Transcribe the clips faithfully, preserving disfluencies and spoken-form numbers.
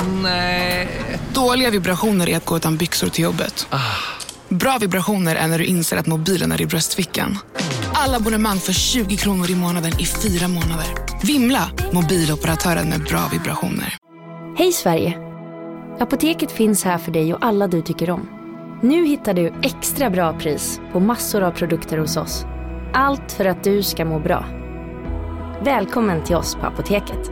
Nej. Dåliga vibrationer är att gå utan byxor till jobbet. Ah. Bra vibrationer är när du inser att mobilen är i bröstfickan. Alla abonnemang för tjugo kronor i månaden i fyra månader. Vimla, mobiloperatören med bra vibrationer. Hej Sverige! Apoteket finns här för dig och alla du tycker om. Nu hittar du extra bra pris på massor av produkter hos oss. Allt för att du ska må bra. Välkommen till oss på Apoteket.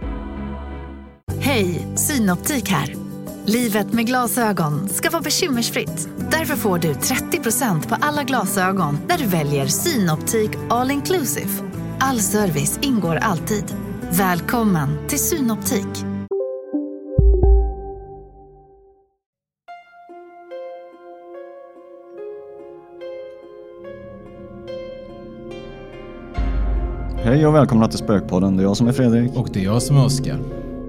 Hej, Synoptik här. Livet med glasögon ska vara bekymmersfritt. Därför får du trettio procent på alla glasögon när du väljer Synoptik All Inclusive. All service ingår alltid. Välkommen till Synoptik. Hej och välkomna till Spökpodden. Det är jag som är Fredrik. Och det är jag som är Oskar.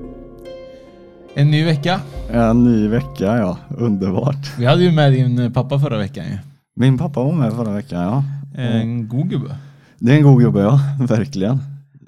En ny vecka. En ny vecka, ja. Underbart. Vi hade ju med din pappa förra veckan. Ja. Min pappa var med förra veckan, ja. En god gubbe. Det är en god gubbe, ja. Verkligen.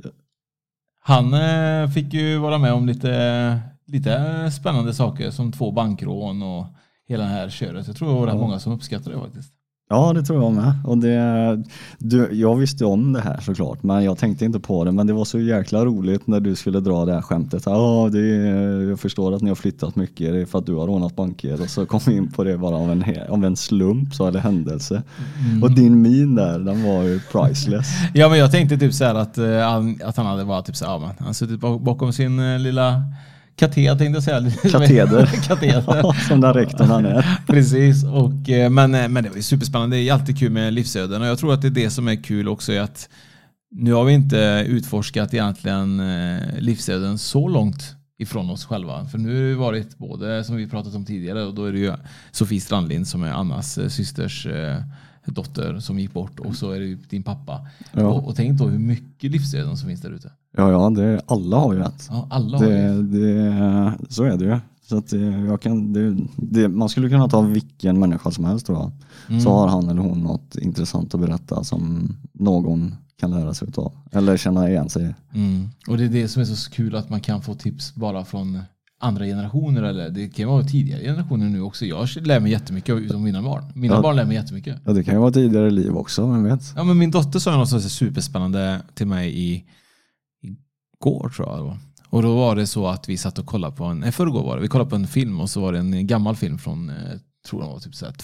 Han eh, fick ju vara med om lite, lite spännande saker som två bankrån och hela det här köret. Jag tror det var rätt ja. många som uppskattade det faktiskt. Ja, det tror jag med. Och det, du, jag visste om det här såklart, men jag tänkte inte på det. Men det var så jäkla roligt när du skulle dra det här skämtet. Ja, det är, jag förstår att ni har flyttat mycket. Det är för att du har rånat banker. Och så kom vi in på det bara av en, av en slump, så eller händelse. Mm. Och din min där, den var ju priceless. Ja, men jag tänkte typ så här att, att han hade bara typ så här, ja, man, han suttit bakom sin lilla... Kateder tänkte jag säga. Kateder. Kateder. Som den rektorn han är. Precis. Och, men, men det var ju superspännande. Det är alltid kul med livsöden. Och jag tror att det är det som är kul också. Är att nu har vi inte utforskat egentligen livsöden så långt ifrån oss själva. För nu har det varit både, som vi pratat om tidigare, och då är det ju Sofie Strandlind som är Annas systers dotter som gick bort, och så är det ju din pappa. Ja. Och, och tänk då hur mycket livsöden som finns där ute. Ja, ja, det, alla har ju rätt. Ja, alla har det, det, så är det ju. Så att jag kan, det, det, man skulle kunna ta vilken människa som helst, tror jag. Mm. Så har han eller hon något intressant att berätta som någon kan lära sig utav. Eller känna igen sig. Mm. Och det är det som är så kul, att man kan få tips bara från andra generationer, eller det kan vara tidigare generationer nu också. Jag lär mig jättemycket om mina barn. Mina ja. barn lär mig jättemycket. Ja, det kan ju vara tidigare liv också, men vet. Ja, men min dotter sa något så superspännande till mig i igår, tror jag då. Och då var det så att vi satt och kollade på en, nej, förrgår var det, vi kollade på en film, och så var det en gammal film från, tror jag var typ så här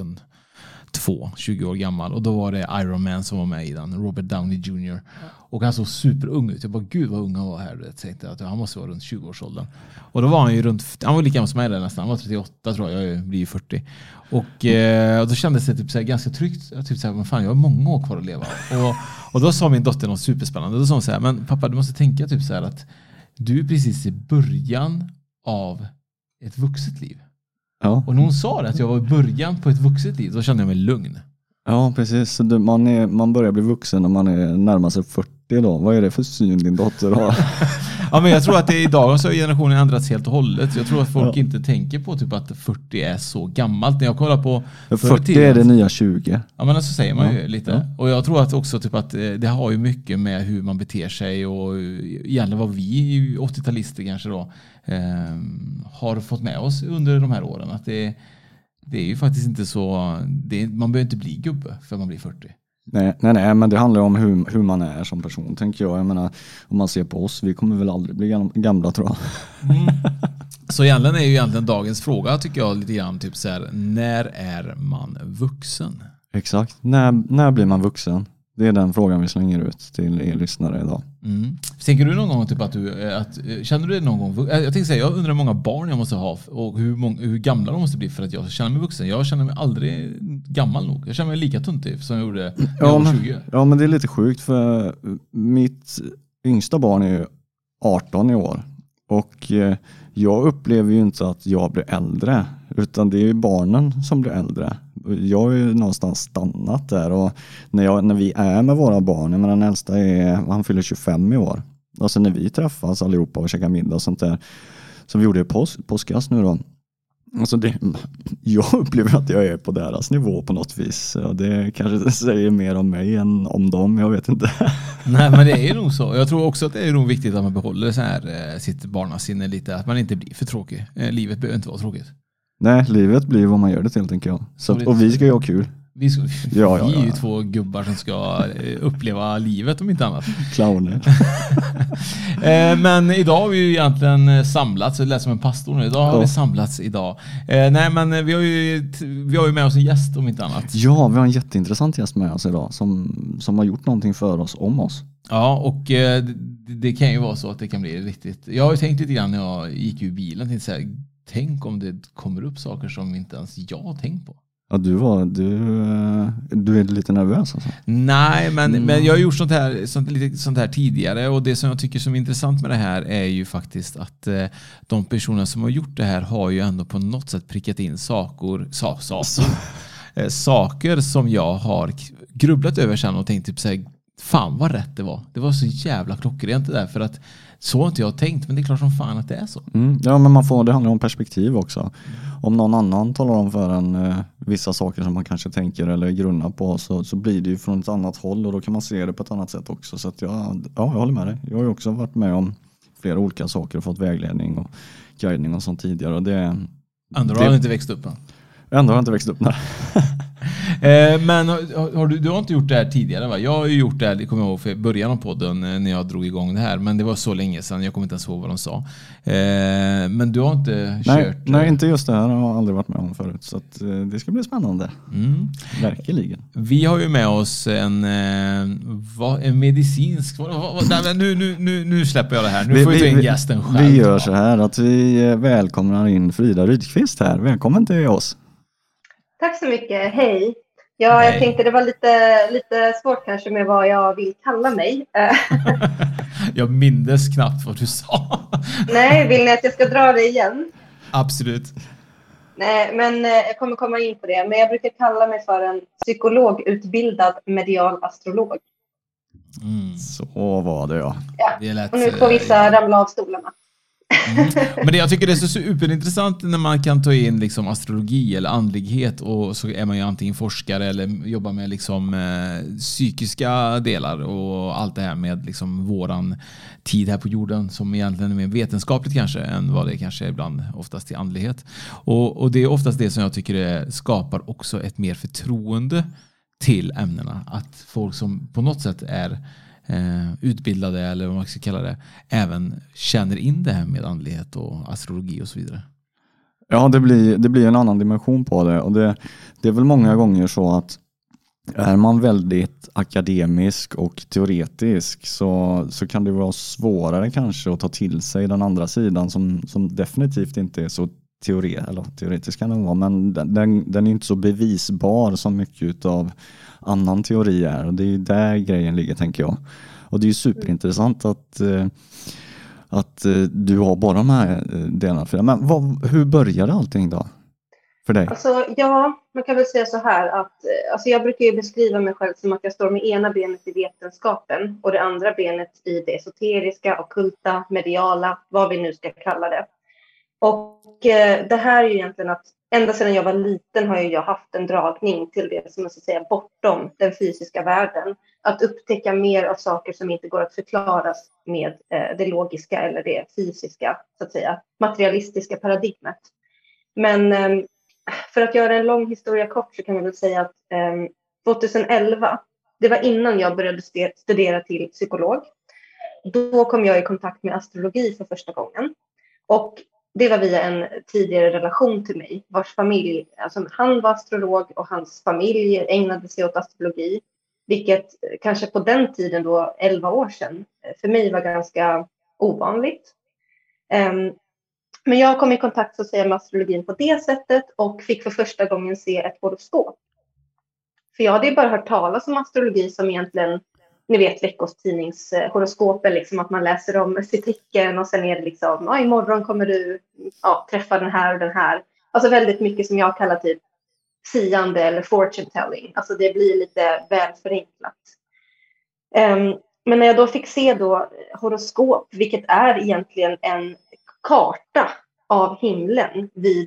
tvåtusentvå, tjugo år gammal, och då var det Iron Man som var med i den, Robert Downey junior Och han såg superung ut. Jag bara, gud vad ung han var här. Jag tänkte att han måste vara runt tjugo-årsåldern. Och då var han ju runt, han var lika gammal som mig där nästan. Han var trettioåtta, tror jag, jag blir fyrtio. Och, eh, och då kändes det typ så här ganska tryggt. Jag typ så här, men fan, jag har många år kvar att leva. Och, och då sa min dotter något superspännande. Då sa hon så här, men pappa, du måste tänka typ så här att du är precis i början av ett vuxet liv. Ja. Och när hon sa det, att jag var i början på ett vuxet liv, då kände jag mig lugn. Ja, precis. Så du, man, är, man börjar bli vuxen när man är närmare sig fyrtio då. Vad är det för syn din dotter har? Ja, men jag tror att det idag så har generationen ändrats helt och hållet. Jag tror att folk ja. inte tänker på typ att fyrtio är så gammalt. När jag kollar på fyrtio är det nya tjugo. Ja, men så säger man ja. ju lite. Ja. Och jag tror att också typ att det har ju mycket med hur man beter sig, och egentligen vad vi åttio-talister kanske då eh, har fått med oss under de här åren. Att det, det är ju faktiskt inte så, det, man behöver inte bli gubbe för man blir fyrtio. Nej, nej, nej, men det handlar om hur, hur man är som person, tänker jag. Jag menar, om man ser på oss, vi kommer väl aldrig bli gamla, tror jag. Mm. Så egentligen är ju egentligen dagens fråga, tycker jag, lite grann typ så här, när är man vuxen? Exakt, när, när blir man vuxen? Det är den frågan vi slänger ut till er lyssnare idag. Mm. Tänker du någon gång typ att du, att, känner du det någon gång? Jag tänkte säga, jag undrar hur många barn jag måste ha och hur, många, hur gamla de måste bli för att jag känner mig vuxen. Jag känner mig aldrig gammal nog. Jag känner mig lika tuntig som jag gjorde när jag ja, var men, tjugo. Ja, men det är lite sjukt, för mitt yngsta barn är ju arton i år. Och eh, jag upplever ju inte att jag blir äldre, utan det är ju barnen som blir äldre. Jag har ju någonstans stannat där, och när, jag, när vi är med våra barn, men den äldsta är, han fyller tjugofem i år. Alltså när vi träffas allihopa och käkar middag och sånt där, som vi gjorde i pås, påskas nu då, Alltså det, jag upplever att jag är på deras nivå på något vis. Det kanske säger mer om mig än om dem, jag vet inte. Nej, men det är ju nog så. Jag tror också att det är nog viktigt att man behåller så här, sitt barnasinne lite, att man inte blir för tråkig. Livet behöver inte vara tråkigt. Nej, livet blir vad man gör det till, tänker jag. Så att, och vi ska ju ha kul. Vi, ska, ja, ja, vi är ju ja. två gubbar som ska uppleva livet om inte annat. Clowner. Men idag har vi ju egentligen samlats, det lät som en pastor nu. Idag har ja. vi samlats idag. Nej, men vi har, ju, vi har ju med oss en gäst om inte annat. Ja, vi har en jätteintressant gäst med oss idag som, som har gjort någonting för oss, om oss. Ja, och det, det kan ju vara så att det kan bli riktigt. Jag har ju tänkt lite grann när jag gick ur bilen, tänkte så här, tänk om det kommer upp saker som inte ens jag har tänkt på. Ja, du var du du är lite nervös alltså. Nej, men mm. men jag har gjort sånt här sånt lite sånt här tidigare, och det som jag tycker som är intressant med det här är ju faktiskt att eh, de personer som har gjort det här har ju ändå på något sätt prickat in saker sa, saker, eh, saker som jag har grubblat över sen och tänkt typ så här, fan vad rätt det var. Det var så jävla klockrent det där, för att så har inte jag tänkt, men det är klart som fan att det är så. Mm, ja, men man får, det handlar om perspektiv också. Mm. Om någon annan talar om för en eh, vissa saker som man kanske tänker eller grunnar på, så, så blir det ju från ett annat håll, och då kan man se det på ett annat sätt också. Så att jag, ja, jag håller med dig. Jag har ju också varit med om flera olika saker och fått vägledning och guidning och sånt tidigare. Och det, Andra det, har inte växt upp, va? Ändå har jag inte växt upp, nej. eh, men har, har du, du har inte gjort det här tidigare, va? Jag har ju gjort det här, det kommer jag ihåg för början av podden när jag drog igång det här, men det var så länge sedan, jag kommer inte ens ihåg vad de sa. Eh, men du har inte nej, kört... Nej, inte just det här, jag har aldrig varit med om förut, så att, eh, det ska bli spännande. Mm. Verkligen. Vi har ju med oss en, eh, vad, en medicinsk... Vad, vad, nej, nu, nu, nu, nu släpper jag det här, nu vi, får vi ta in gästen själv. Vi gör så här att vi välkomnar in Frida Rydqvist här. Välkommen till oss. Tack så mycket, hej. Ja, hej. Jag tänkte det var lite, lite svårt kanske med vad jag vill kalla mig. Jag minns knappt vad du sa. Nej, vill ni att jag ska dra det igen? Absolut. Nej, men jag kommer komma in på det. Men jag brukar kalla mig för en psykologutbildad medial astrolog. Mm. Så var det, ja. ja. Det lät, och nu får vissa ramla av stolarna. Mm. Men det, jag tycker det är så superintressant när man kan ta in liksom astrologi eller andlighet, och så är man ju antingen forskare eller jobbar med liksom, eh, psykiska delar och allt det här med liksom våran tid här på jorden, som egentligen är mer vetenskapligt kanske än vad det kanske är ibland oftast till andlighet. Och, och det är oftast det som jag tycker det skapar också ett mer förtroende till ämnena, att folk som på något sätt är Eh, utbildade, eller vad man ska kalla det, även känner in det här med andlighet och astrologi och så vidare. Ja, det blir, det blir en annan dimension på det, och det, det är väl många gånger så att är man väldigt akademisk och teoretisk, så, så kan det vara svårare kanske att ta till sig den andra sidan som, som definitivt inte är så teore, eller teoretisk kan den vara, men den, den, den är inte så bevisbar som mycket av annan teori är, och det är ju där grejen ligger, tänker jag. Och det är ju superintressant att, att du har bara de här delarna för det. Men vad, hur började allting då för dig? Alltså, ja, man kan väl säga så här att alltså jag brukar ju beskriva mig själv som att jag står med ena benet i vetenskapen och det andra benet i det esoteriska, ockulta, mediala, vad vi nu ska kalla det. Och eh, det här är ju egentligen att ända sedan jag var liten har jag haft en dragning till det som man ska säga bortom den fysiska världen. Att upptäcka mer av saker som inte går att förklaras med eh, det logiska eller det fysiska, så att säga, materialistiska paradigmet. Men eh, för att göra en lång historia kort så kan man väl säga att eh, tjugoelva, det var innan jag började studera till psykolog. Då kom jag i kontakt med astrologi för första gången. Och det var via en tidigare relation till mig, vars familj, alltså han var astrolog och hans familj ägnade sig åt astrologi, vilket kanske på den tiden då, elva år sedan, för mig var ganska ovanligt. Um, men jag kom i kontakt så att säga med astrologin på det sättet och fick för första gången se ett horoskop. För jag hade bara hört talas om astrologi som egentligen, ni vet, veckostidningshoroskopen, liksom att man läser om sitt tecken och sen är det liksom, ja, imorgon kommer du ja, träffa den här och den här. Alltså väldigt mycket som jag kallar typ siande eller fortune telling. Alltså det blir lite väl förenklat. Um, men när jag då fick se då horoskop, vilket är egentligen en karta av himlen vid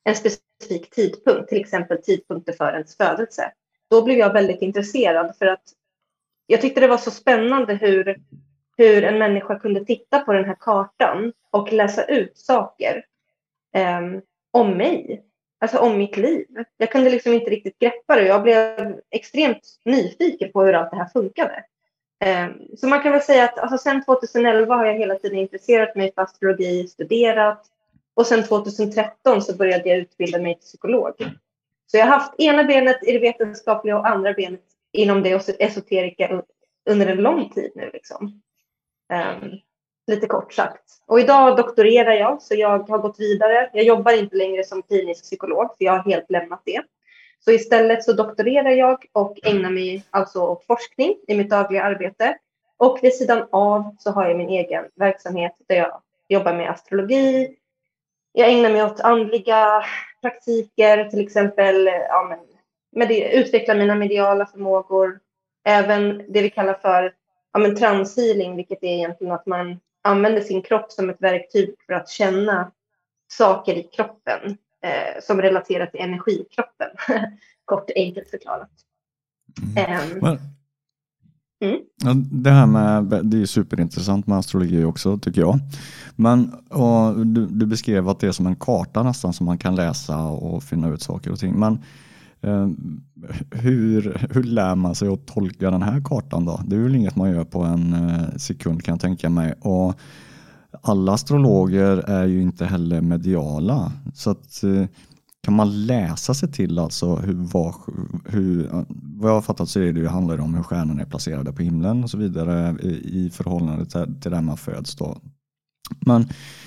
en specifik tidpunkt, till exempel tidpunkter för ens födelse. Då blev jag väldigt intresserad för att jag tyckte det var så spännande hur, hur en människa kunde titta på den här kartan och läsa ut saker eh, om mig. Alltså om mitt liv. Jag kunde liksom inte riktigt greppa det. Jag blev extremt nyfiken på hur allt det här funkade. Eh, så man kan väl säga att alltså, sen tjugoelva har jag hela tiden intresserat mig för astrologi, studerat. Och sen tjugotretton så började jag utbilda mig till psykolog. Så jag har haft ena benet i det vetenskapliga och andra benet inom det esoterika under en lång tid nu. Liksom. Um, lite kort sagt. Och idag doktorerar jag, så jag har gått vidare. Jag jobbar inte längre som klinisk psykolog, för jag har helt lämnat det. Så istället så doktorerar jag och ägnar mig alltså åt forskning i mitt dagliga arbete. Och vid sidan av så har jag min egen verksamhet där jag jobbar med astrologi. Jag ägnar mig åt andliga praktiker, till exempel ja, men, med det, utveckla mina mediala förmågor. Även det vi kallar för ja, men, transhealing, vilket är egentligen att man använder sin kropp som ett verktyg för att känna saker i kroppen eh, som relaterar till energikroppen. Kort enkelt förklarat. Mm. Um, Men, mm. ja, det här med, det är superintressant med astrologi också tycker jag. Men och du, du beskrev att det är som en karta nästan som man kan läsa och finna ut saker och ting. Men eh, hur, hur lär man sig att tolka den här kartan då? Det är väl inget man gör på en eh, sekund kan jag tänka mig. Och alla astrologer är ju inte heller mediala. Så att eh, kan man läsa sig till alltså hur, vad, hur, vad jag har fattat så är det ju, handlar det om hur stjärnorna är placerade på himlen och så vidare i, i förhållande till, till där man föds då. Men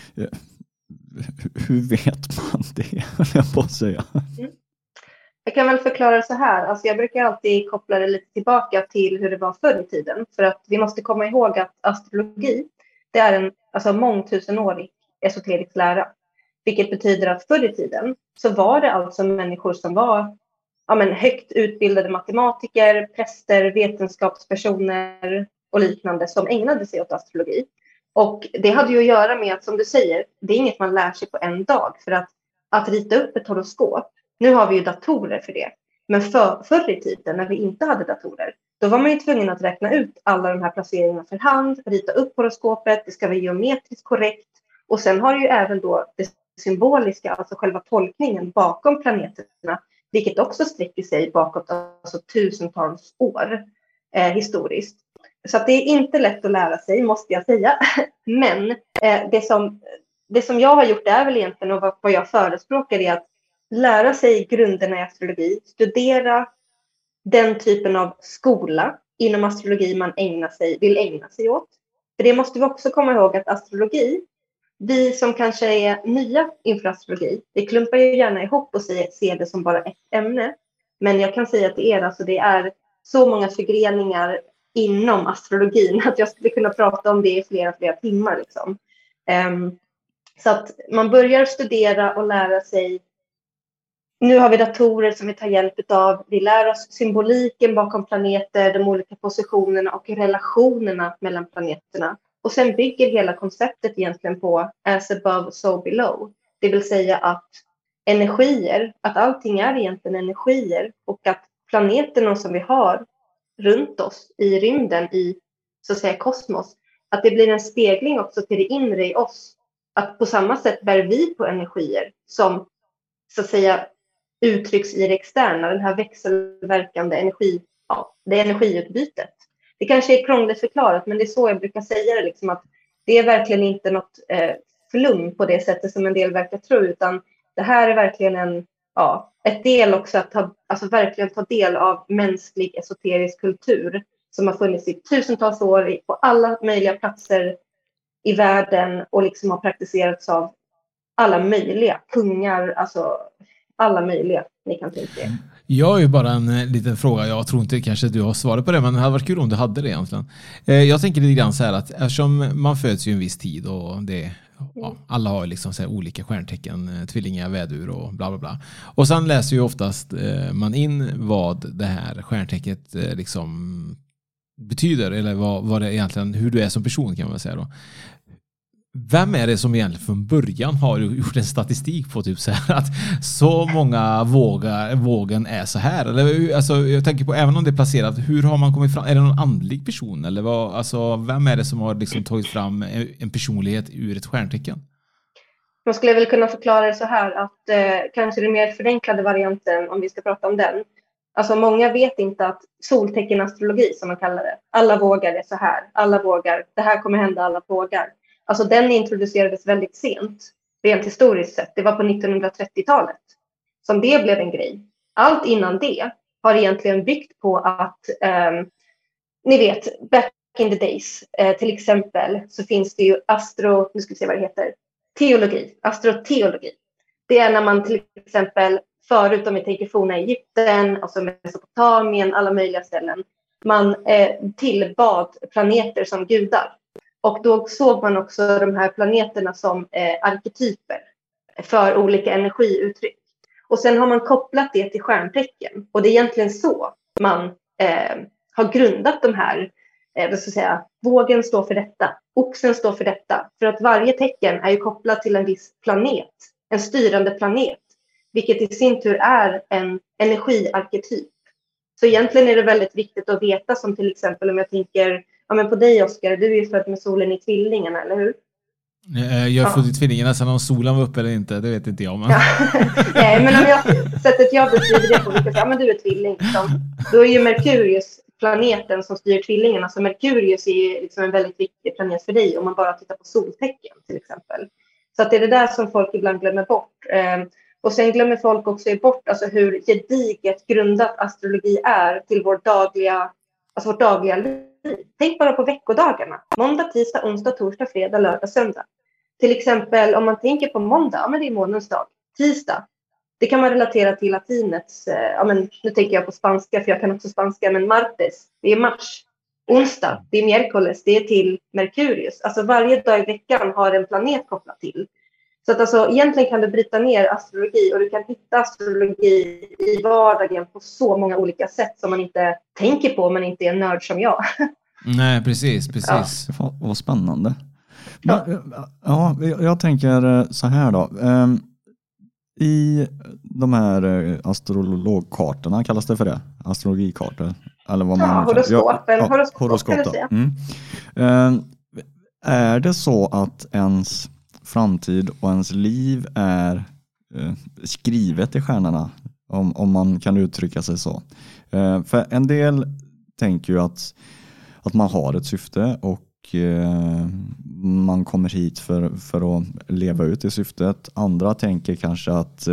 hur vet man det? Jag får säga. Mm. Jag kan väl förklara så här. Alltså jag brukar alltid koppla det lite tillbaka till hur det var förr i tiden. För att vi måste komma ihåg att astrologi, det är en alltså, mångtusenårig esoterisk lära. Vilket betyder att förr i tiden så var det alltså människor som var ja, men, högt utbildade matematiker, präster, vetenskapspersoner och liknande som ägnade sig åt astrologi. Och det hade ju att göra med att, som du säger, det är inget man lär sig på en dag. För att, att rita upp ett horoskop, nu har vi ju datorer för det. Men för, förr i tiden när vi inte hade datorer, då var man ju tvungen att räkna ut alla de här placeringarna för hand, rita upp horoskopet, det ska vara geometriskt korrekt. Och sen har ju även då det symboliska, alltså själva tolkningen bakom planeterna, vilket också sträcker sig bakåt alltså tusentals år eh, historiskt. Så att det är inte lätt att lära sig, måste jag säga. Men eh, det, som, det som jag har gjort är väl egentligen, och vad, vad jag förespråkar är att lära sig grunderna i astrologi, studera den typen av skola inom astrologi man ägnar sig, vill ägna sig åt. För det måste vi också komma ihåg att astrologi, vi som kanske är nya inför astrologi, vi klumpar ju gärna ihop och ser det som bara ett ämne. Men jag kan säga att det är, alltså, det är så många förgreningar inom astrologin att jag skulle kunna prata om det i flera, flera timmar. Liksom. Um, så att man börjar studera och lära sig. Nu har vi datorer som vi tar hjälp av. Vi lär oss symboliken bakom planeter, de olika positionerna och relationerna mellan planeterna. Och sen bygger hela konceptet egentligen på as above, so below. Det vill säga att energier, att allting är egentligen energier och att planeterna som vi har runt oss i rymden, i så att säga kosmos, att det blir en spegling också till det inre i oss. Att på samma sätt bär vi på energier som så att säga uttrycks i det externa, den här växelverkande energi, ja, det är energiutbytet. Det kanske är krångligt förklarat, men det är så jag brukar säga det, liksom, att det är verkligen inte något eh, flum på det sättet som en del verkar tro, utan det här är verkligen en, ja, ett del också att ta, alltså verkligen ta del av mänsklig esoterisk kultur som har funnits i tusentals år på alla möjliga platser i världen och liksom har praktiserats av alla möjliga kungar, alltså alla möjliga ni kan tänka er. Jag har ju bara en liten fråga. Jag tror inte kanske du har svarat på det, men det hade varit kul om du hade det egentligen. Jag tänker lite grann så här att eftersom man föds ju en viss tid och det, ja, alla har liksom så här olika stjärntecken, tvillingar, vädur och bla bla bla. Och sen läser ju oftast man in vad det här stjärntecknet liksom betyder, eller vad, vad det egentligen, hur du är som person kan man säga då. vem är det som egentligen från början har gjort en statistik på typ så här att så många vågar, vågen är så här? Eller, alltså, jag tänker på, även om det är placerat, hur har man kommit fram? Är det någon andlig person? Eller vad, alltså, vem är det som har liksom tagit fram en personlighet ur ett stjärntecken? Man skulle väl kunna förklara det så här att eh, kanske den mer förenklade varianten, om vi ska prata om den. Alltså många vet inte att solteckenastrologi, som man kallar det, alla vågar är så här, alla vågar, det här kommer hända, alla vågar. Alltså den introducerades väldigt sent, rent historiskt sett. Det var på nittonhundratrettiotalet som det blev en grej. Allt innan det har egentligen byggt på att, um, ni vet, back in the days, uh, till exempel så finns det ju astro, nu ska vi se vad det heter, teologi, astroteologi. Det är när man till exempel, förut om vi tänker forna Egypten, alltså Mesopotamien, alla möjliga ställen, man eh, tillbad planeter som gudar. Och då såg man också de här planeterna som eh, arketyper för olika energiuttryck. Och sen har man kopplat det till stjärntecken. Och det är egentligen så man eh, har grundat de här, eh, vad ska jag säga, vågen står för detta, oxen står för detta. För att varje tecken är ju kopplat till en viss planet, en styrande planet. Vilket i sin tur är en energiarketyp. Så egentligen är det väldigt viktigt att veta, som till exempel om jag tänker, ja men på dig Oskar, du är ju född med solen i tvillingarna, eller hur? Jag är född i tvillingarna, sen om solen var uppe eller inte, det vet inte jag. Men... Ja. Nej, men om jag, sättet jag beskriver det på, vilket säga, ja men du är tvilling, liksom. Då är ju Merkurius planeten som styr tvillingarna, så Merkurius är ju liksom en väldigt viktig planet för dig om man bara tittar på soltecken till exempel. Så att det är det där som folk ibland glömmer bort. Och sen glömmer folk också bort alltså hur gediget grundat astrologi är till vår dagliga, alltså vårt dagliga liv. Tänk bara på veckodagarna. Måndag, tisdag, onsdag, torsdag, fredag, lördag, söndag. Till exempel om man tänker på måndag, ja men det är månens dag. Tisdag, det kan man relatera till latinets, ja men nu tänker jag på spanska för jag kan också spanska, men martes, det är mars. Onsdag, det är miércoles, det är till Merkurius. Alltså varje dag i veckan har en planet kopplat till. Så att alltså, egentligen kan du bryta ner astrologi och du kan hitta astrologi i vardagen på så många olika sätt som man inte tänker på om man inte är en nörd som jag. Nej, precis, precis. Ja. Vad spännande. Men, ja. ja, jag tänker så här då. I de här astrologkartorna, kallas det för det? Astrologikartor? Eller vad man ja, horoskopen. Ja, horoskop, horoskop då. Mm. Är det så att ens framtid och ens liv är eh, skrivet i stjärnorna, om, om man kan uttrycka sig så. Eh, för en del tänker ju att, att man har ett syfte och eh, man kommer hit för, för att leva ut det syftet. Andra tänker kanske att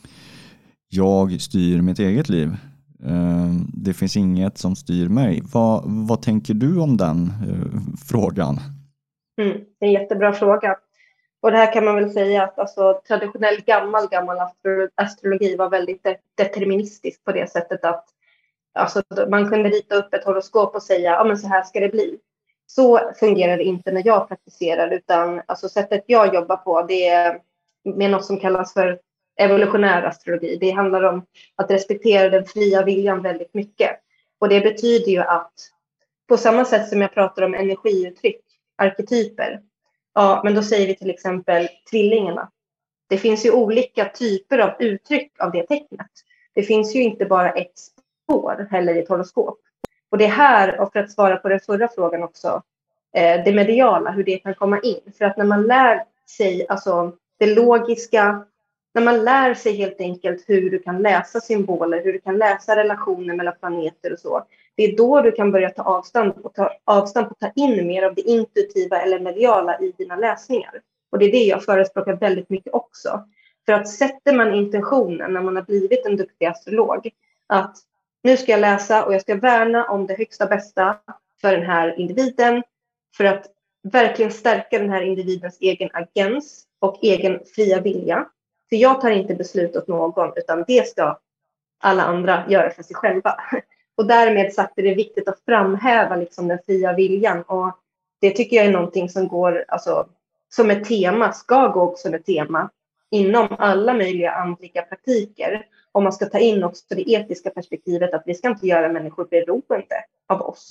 jag styr mitt eget liv. Eh, det finns inget som styr mig. Vad, vad tänker du om den eh, frågan? Mm, det är en jättebra fråga. Och det här kan man väl säga att alltså, traditionell gammal, gammal astrologi var väldigt deterministisk på det sättet att alltså, man kunde rita upp ett horoskop och säga ja men så här ska det bli. Så fungerar det inte när jag praktiserar, utan alltså, sättet jag jobbar på det är med något som kallas för evolutionär astrologi. Det handlar om att respektera den fria viljan väldigt mycket. Och det betyder ju att på samma sätt som jag pratar om energiuttryck, arketyper, ja, men då säger vi till exempel tvillingarna. Det finns ju olika typer av uttryck av det tecknet. Det finns ju inte bara ett spår heller i ett horoskop. Och det här, och för att svara på den förra frågan också, eh, det mediala, hur det kan komma in. För att när man lär sig, alltså det logiska, när man lär sig helt enkelt hur du kan läsa symboler, hur du kan läsa relationer mellan planeter och så. Det är då du kan börja ta avstånd och ta avstånd och ta in mer av det intuitiva eller mediala i dina läsningar. Och det är det jag förespråkar väldigt mycket också. För att sätter man intentionen när man har blivit en duktig astrolog, att nu ska jag läsa och jag ska värna om det högsta bästa för den här individen. För att verkligen stärka den här individens egen agens och egen fria vilja. För jag tar inte beslut åt någon, utan det ska alla andra göra för sig själva. Och därmed sagt är det viktigt att framhäva liksom den fria viljan. Och det tycker jag är någonting som går, alltså, som ett tema, ska gå också som ett tema inom alla möjliga andliga praktiker. Om man ska ta in också det etiska perspektivet att vi ska inte göra människor beroende av oss.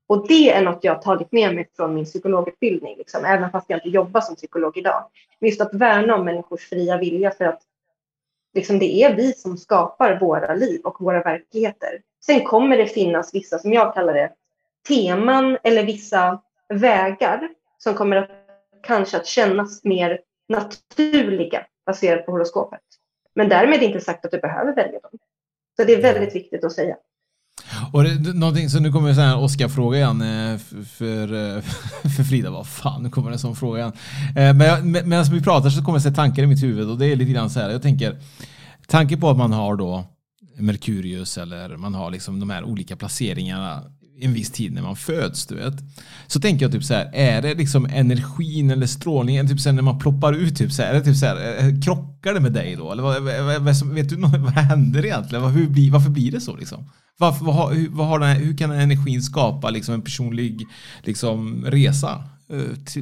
Och det är något jag har tagit med mig från min psykologutbildning, liksom, även fast jag inte jobbar som psykolog idag. Just att värna om människors fria vilja, för att liksom, det är vi som skapar våra liv och våra verkligheter. Sen kommer det finnas vissa, som jag kallar det, teman eller vissa vägar som kommer att kanske att kännas mer naturliga baserat på horoskopet. Men därmed inte sagt att du behöver välja dem. Så det är väldigt viktigt att säga. Och det, någonting, så nu kommer en här Oscar-fråga igen för, för, för Frida. Vad fan, nu kommer en sån fråga igen. Men medan vi pratar så kommer det tankar i mitt huvud, och det är lite grann så här. Jag tänker, tanke på att man har då Merkurius, eller man har liksom de här olika placeringarna en viss tid när man föds, du vet. Så tänker jag typ så här, är det liksom energin eller strålningen, typ så här, när man ploppar ut, typ så här, är det typ så här, krockar det med dig då? Eller vad, vad, vet du vad händer egentligen? Hur blir, varför blir det så liksom? Varför, vad har, hur, vad har den, hur kan energin skapa liksom en personlig liksom resa? Uh, till,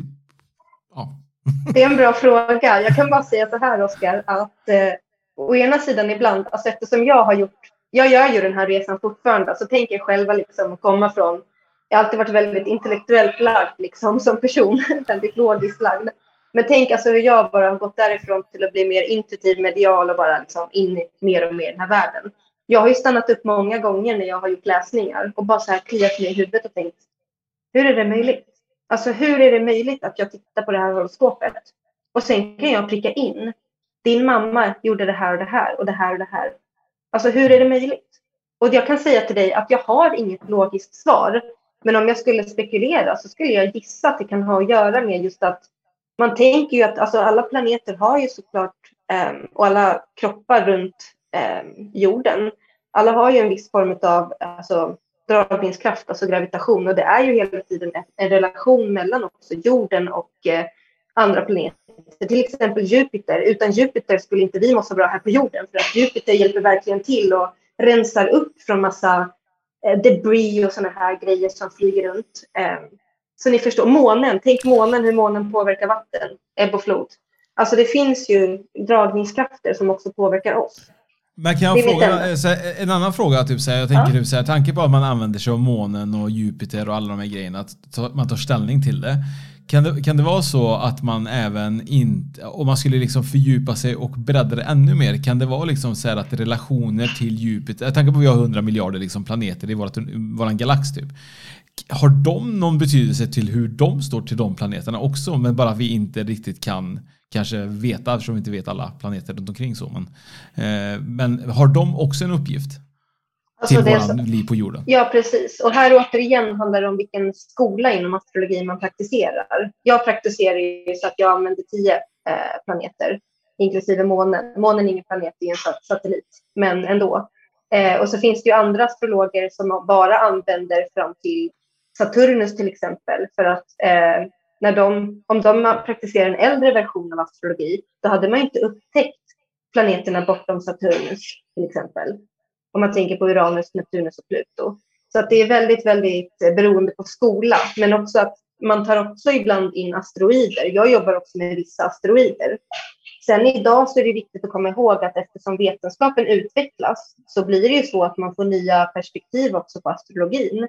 ja. Det är en bra fråga. Jag kan bara säga så här, Oskar, att eh, å ena sidan ibland, alltså eftersom jag har gjort, jag gör ju den här resan fortfarande, så tänker jag själva liksom att komma från, jag har alltid varit väldigt intellektuellt lagd liksom som person, väldigt logiskt lagd. Men tänk alltså hur jag bara har gått därifrån till att bli mer intuitiv, medial och bara liksom in mer och mer i den här världen. Jag har ju stannat upp många gånger när jag har gjort läsningar och bara så här kliat mig i huvudet och tänkt, hur är det möjligt? Alltså hur är det möjligt att jag tittar på det här horoskopet? Och sen kan jag pricka in, din mamma gjorde det här och det här och det här och det här. Alltså hur är det möjligt? Och jag kan säga till dig att jag har inget logiskt svar. Men om jag skulle spekulera så skulle jag gissa att det kan ha att göra med just att man tänker ju att alltså, alla planeter har ju såklart um, och alla kroppar runt um, jorden. Alla har ju en viss form av alltså, dragningskraft, alltså gravitation. Och det är ju hela tiden en, en relation mellan också jorden och uh, andra planeter. Till exempel Jupiter. Utan Jupiter skulle inte vi må så bra här på jorden. För att Jupiter hjälper verkligen till och rensar upp från massa eh, debris och såna här grejer som flyger runt. Eh, så ni förstår, månen. Tänk månen, hur månen påverkar vatten, ebb och flod. Alltså det finns ju dragningskrafter som också påverkar oss. Men kan jag fråga, så här, en annan fråga, typ så här, jag tänker ja. typ så här, tanke på att man använder sig av månen och Jupiter och alla de här grejerna, att ta, man tar ställning till det. Kan det, kan det vara så att man även inte, om man skulle liksom fördjupa sig och bredda det ännu mer, kan det vara liksom så här att relationer till Jupiter, jag tänker på att vi har hundra miljarder liksom planeter i vårat, våran galax typ. Har de någon betydelse till hur de står till de planeterna också, men bara vi inte riktigt kan kanske veta, eftersom vi inte vet alla planeter runt omkring så, men, eh, men har de också en uppgift? Alltså till våran liv på jorden. Ja, precis. Och här återigen handlar det om vilken skola inom astrologi man praktiserar. Jag praktiserar ju så att jag använder tio eh, planeter, inklusive månen. Månen är ingen planet, det är en satellit, men ändå. Eh, och så finns det ju andra astrologer som bara använder fram till Saturnus till exempel. För att eh, när de, om de praktiserar en äldre version av astrologi, då hade man inte upptäckt planeterna bortom Saturnus till exempel. Om man tänker på Uranus, Neptunus och Pluto. Så att det är väldigt, väldigt beroende på skola. Men också att man tar också ibland in asteroider. Jag jobbar också med vissa asteroider. Sen idag så är det viktigt att komma ihåg att eftersom vetenskapen utvecklas så blir det ju så att man får nya perspektiv också på astrologin.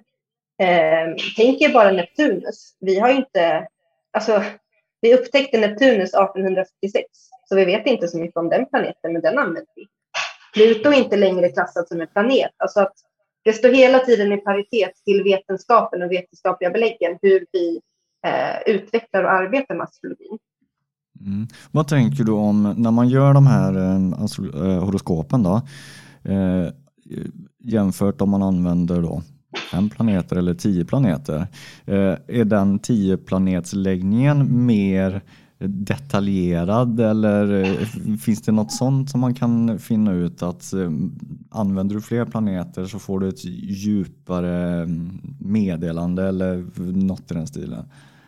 Eh, tänk er bara Neptunus. Vi har ju inte, alltså vi upptäckte Neptunus arton fyrtiosex. Så vi vet inte så mycket om den planeten, men den använder vi. Pluto är inte längre klassad som en planet. Alltså att det står hela tiden i paritet till vetenskapen och vetenskapliga beläggen hur vi eh, utvecklar och arbetar med astrologin. Mm. Vad tänker du om när man gör de här eh, astro- eh, horoskopen då? Eh, jämfört om man använder då fem planeter eller tio planeter. Eh, är den tio planetsläggningen mer detaljerad eller finns det något sånt som man kan finna ut att eh, använder du fler planeter så får du ett djupare meddelande eller något i den stilen?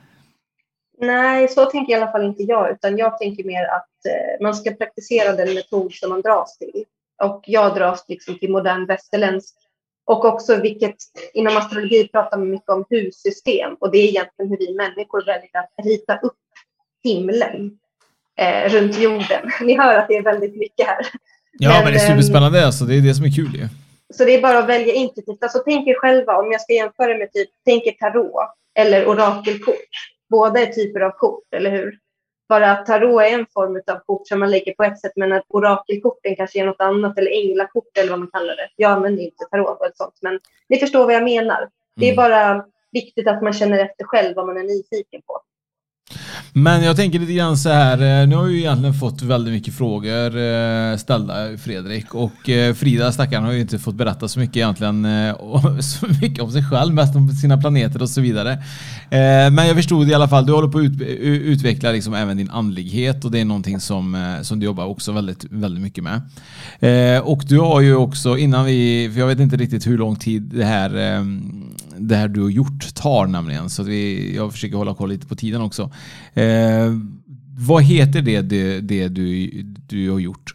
Nej, så tänker i alla fall inte jag, utan jag tänker mer att eh, man ska praktisera den metod som man dras till. Och jag dras liksom till modern västerländsk. Och också vilket, inom astrologi pratar man mycket om hussystem. Och det är egentligen hur vi människor väljer att rita upp himlen eh, runt jorden. Ni hör att det är väldigt mycket här. Ja, men, men det är superspännande. Alltså, det är det som är kul ju. Så det är bara att välja intuitivt. Alltså tänk er själva, om jag ska jämföra med typ, tänk er tarot eller orakelkort. Båda är typer av kort, eller hur? Bara att tarot är en form av kort som man lägger på ett sätt, men att orakelkorten kanske är något annat, eller änglakort eller vad man kallar det. Jag använder inte tarot och ett sånt, men ni förstår vad jag menar. Det är bara viktigt att man känner efter själv vad man är nyfiken på. Men jag tänker lite grann så här, nu har vi ju egentligen fått väldigt mycket frågor ställda, Fredrik, och Frida stackaren har ju inte fått berätta så mycket egentligen, så mycket om sig själv, mest om sina planeter och så vidare. Men jag förstod i alla fall, du håller på att ut, utveckla liksom även din andlighet, och det är någonting som, som du jobbar också väldigt, väldigt mycket med. Och du har ju också, innan vi, för jag vet inte riktigt hur lång tid det här, det här du har gjort tar nämligen, så att vi, jag försöker hålla koll lite på tiden också. Eh, vad heter det, det, det du, du har gjort?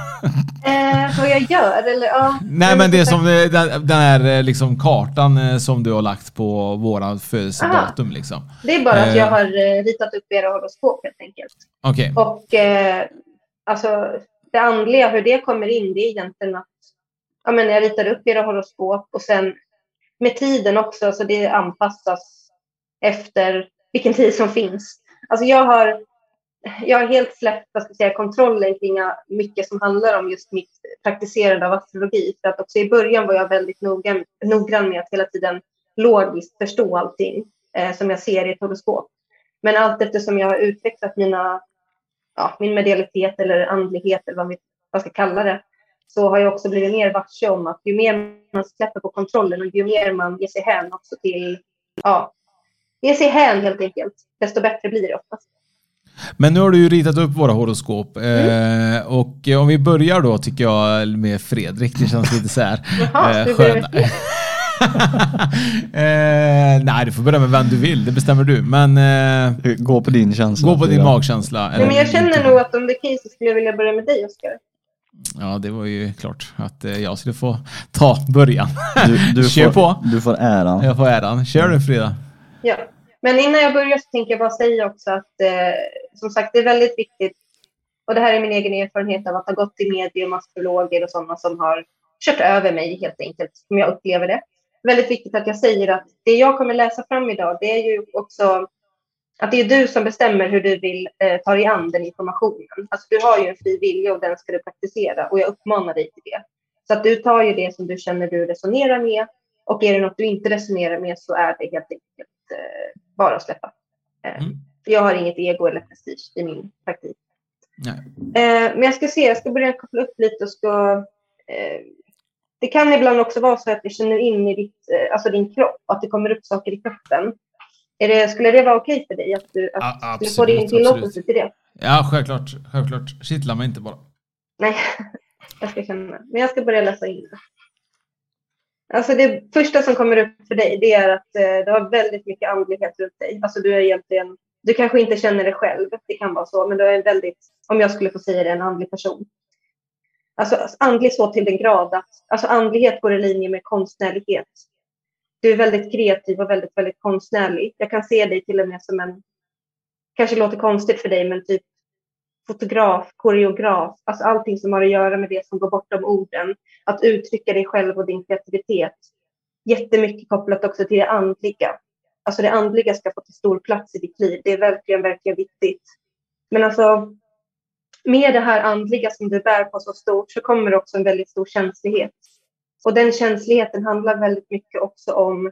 eh, vad jag gör? Eller, ja, Nej, men det som den, den här liksom, kartan som du har lagt på våra födelsedatum. Liksom. Det är bara eh. att jag har ritat upp era horoskop helt enkelt. Okay. Och eh, alltså, det andliga, hur det kommer in, det är egentligen att ja, men jag ritar upp era horoskop och sen med tiden också, så det anpassas efter vilken tid som finns. Alltså jag har, jag har helt släppt vad ska jag säga, kontrollen kring mycket som handlar om just mitt praktiserande av astrologi. För att också i början var jag väldigt noga, noggrann med att hela tiden logiskt förstå allting eh, som jag ser i ett horoskop. Men allt eftersom jag har utvecklat mina, ja, min medialitet eller andlighet eller vad man ska kalla det, så har jag också blivit mer varse om att ju mer man släpper på kontrollen och ju mer man ger sig hän också till, ja, ger sig hän helt enkelt, desto bättre blir det oftast. Men nu har du ju ritat upp våra horoskop. Mm. Eh, och om vi börjar då tycker jag med Fredrik, det känns lite så här Jaha, eh, skön. eh, nej, du får börja med vem du vill, det bestämmer du. Men eh, gå på din känsla. Gå på din magkänsla. Nej, men jag känner nog att om det är okej så skulle jag vilja börja med dig, Oskar. Ja, det var ju klart att jag skulle få ta början. Du, du Kör får, på. Du får äran. Jag får äran. Kör du, Frida. Ja, men innan jag börjar så tänker jag bara säga också att eh, som sagt, det är väldigt viktigt, och det här är min egen erfarenhet av att ha gått till medium, astrologer och sådana som har kört över mig helt enkelt, som jag upplever det. Det är väldigt viktigt att jag säger att det jag kommer läsa fram idag, det är ju också att det är du som bestämmer hur du vill eh, ta dig an den informationen. Alltså du har ju en fri vilja och den ska du praktisera, och jag uppmanar dig till det. Så att du tar ju det som du känner du resonerar med, och är det något du inte resonerar med så är det helt enkelt eh, bara att släppa. Eh, mm. Jag har inget ego eller prestige i min praktik. Nej. Eh, men jag ska se, jag ska börja koppla upp lite och ska... Eh, det kan ibland också vara så att du känner in i ditt, eh, alltså din kropp, att det kommer upp saker i kroppen. Är det, skulle det vara okej för dig att du, att ja, absolut, du får din tillåtelse till det? Ja, självklart. Självklart. Kittla mig inte bara. Nej, jag ska känna. Men jag ska börja läsa in det. Alltså det första som kommer upp för dig, det är att eh, du har väldigt mycket andlighet runt dig. Alltså du är egentligen, du kanske inte känner det själv, det kan vara så, men du är en väldigt, om jag skulle få säga det, en andlig person. Alltså andlig så till den grad att, alltså andlighet går i linje med konstnärlighet. Du är väldigt kreativ och väldigt, väldigt konstnärlig. Jag kan se dig till och med som en, kanske låter konstigt för dig, men typ fotograf, koreograf, alltså allting som har att göra med det som går bortom orden. Att uttrycka dig själv och din kreativitet. Jättemycket kopplat också till det andliga. Alltså det andliga ska få till stor plats i ditt liv. Det är verkligen, verkligen viktigt. Men alltså, med det här andliga som du bär på så stort så kommer också en väldigt stor känslighet. Och den känsligheten handlar väldigt mycket också om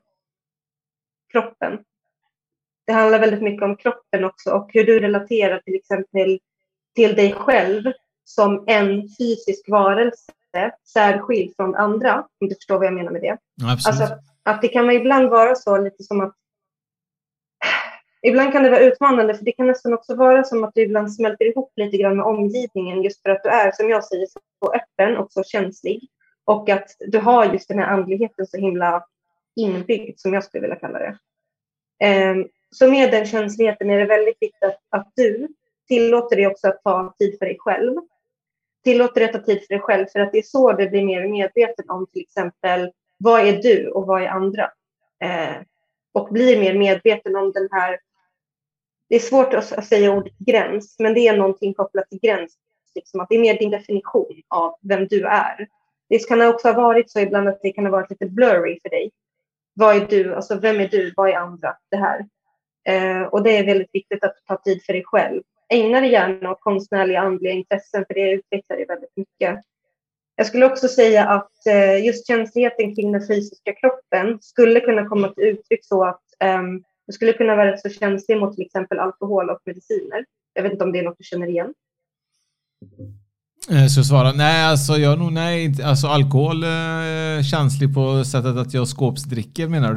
kroppen. Det handlar väldigt mycket om kroppen också och hur du relaterar till exempel till dig själv som en fysisk varelse särskild från andra. Om du förstår vad jag menar med det. Absolut. Alltså att det kan ibland vara så lite som att ibland kan det vara utmanande, för det kan nästan också vara som att du ibland smälter ihop lite grann med omgivningen just för att du är, som jag säger, så öppen och så känslig. Och att du har just den här andligheten så himla inbyggd, som jag skulle vilja kalla det. Um, så med den känsligheten är det väldigt viktigt att, att du tillåter dig också att ta tid för dig själv. Tillåter dig att ta tid för dig själv, för att det är så du blir mer medveten om till exempel vad är du och vad är andra. Uh, och blir mer medveten om den här, det är svårt att säga ordet gräns, men det är någonting kopplat till gräns. Liksom att det är mer din definition av vem du är. Det det kan också ha varit så ibland att det kan ha varit lite blurry för dig. Vad är du? Alltså vem är du? Vad är andra? Det här. Eh, och det är väldigt viktigt att ta tid för dig själv. Ägna dig gärna åt konstnärliga andliga intressen, för det utvecklar dig väldigt mycket. Jag skulle också säga att eh, just känsligheten kring den fysiska kroppen skulle kunna komma till uttryck så att eh, du skulle kunna vara rätt så känslig mot till exempel alkohol och mediciner. Jag vet inte om det är något du känner igen. Så jag svarar, nej alltså jag nog nej, inte, alltså alkohol är känslig på sättet att jag skåpsdricker, menar du?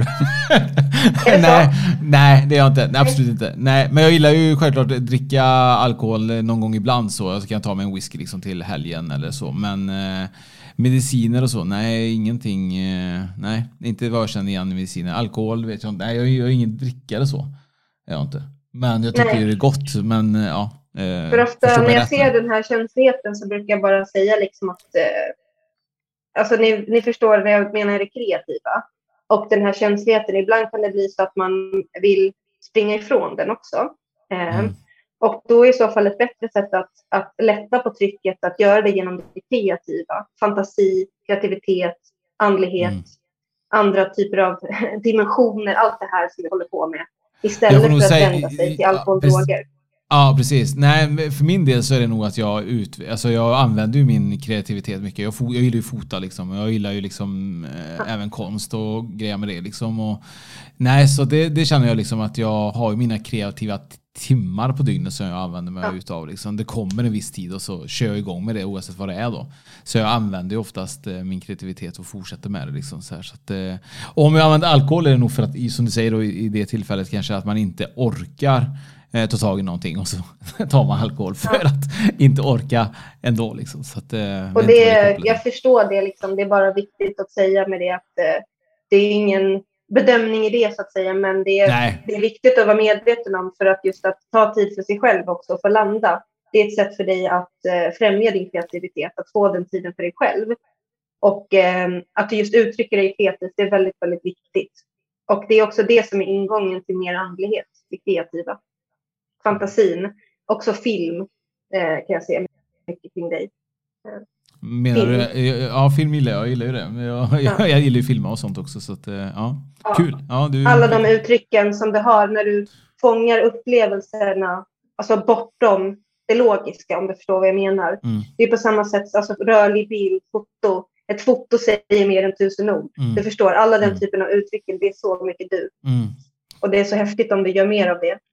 nej, nej, det är jag inte, nej, absolut inte. Nej, men jag gillar ju självklart att dricka alkohol någon gång ibland, så jag kan ta mig en whisky liksom till helgen eller så, men eh, mediciner och så, nej, ingenting, eh, nej, inte vad jag känner igen i mediciner. Alkohol vet jag inte, nej, jag, jag är ingen drickare så, jag inte. Men jag tycker nej. Det är gott, men ja. Eh, För ofta när jag ser den här känsligheten så brukar jag bara säga liksom att eh, alltså ni, ni förstår vad jag menar är det kreativa. Och den här känsligheten, ibland kan det bli så att man vill springa ifrån den också. Eh, mm. Och då är i så fall ett bättre sätt att, att lätta på trycket, att göra det genom det kreativa. Fantasi, kreativitet, andlighet, mm. andra typer av dimensioner, allt det här som vi håller på med. Istället för att säga, vända sig till alkohol och droger. Ja, precis. Nej, för min del så är det nog att jag ut, alltså jag använder ju min kreativitet mycket. Jag, fo, jag gillar ju fota liksom. Jag gillar ju liksom eh, även konst och grejer med det liksom. Och, nej, så det, det känner jag liksom att jag har ju mina kreativa timmar på dygnet som jag använder mig ja. utav liksom. Det kommer en viss tid och så kör jag igång med det oavsett vad det är då. Så jag använder ju oftast eh, min kreativitet och fortsätter med det liksom så här. Så att, eh, om jag använder alkohol är det nog för att, som du säger då, i, i det tillfället kanske att man inte orkar ta tag i någonting och så tar man alkohol för ja. att inte orka ändå liksom. Så att, eh, och det, jag förstår det liksom, det är bara viktigt att säga med det att eh, det är ingen bedömning i det så att säga, men det är, det är viktigt att vara medveten om, för att just att ta tid för sig själv också och få landa. Det är ett sätt för dig att eh, främja din kreativitet, att få den tiden för dig själv. Och eh, att du just uttrycker dig kreativt, det är väldigt, väldigt viktigt. Och det är också det som är ingången till mer andlighet, det kreativa. Fantasin, också film eh, kan jag se mycket kring dig. Eh, Menar film. Du? Ja, film gillar jag, jag gillar ju det. Men jag, ja. jag, jag gillar ju filmer och sånt också, så att, ja, ja. Kul. Ja, du... Alla de uttrycken som du har när du fångar upplevelserna, alltså bortom det logiska, om du förstår vad jag menar. Mm. Det är på samma sätt, alltså rörlig bild, foto. Ett foto säger mer än tusen ord. Mm. Du förstår, alla den mm. typen av uttrycken, det är så mycket du. Mm. Och det är så häftigt om du gör mer av det.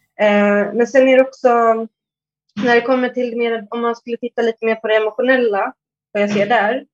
Eh, men sen är det också, när det kommer till mer, om man skulle titta lite mer på det emotionella, vad jag ser där,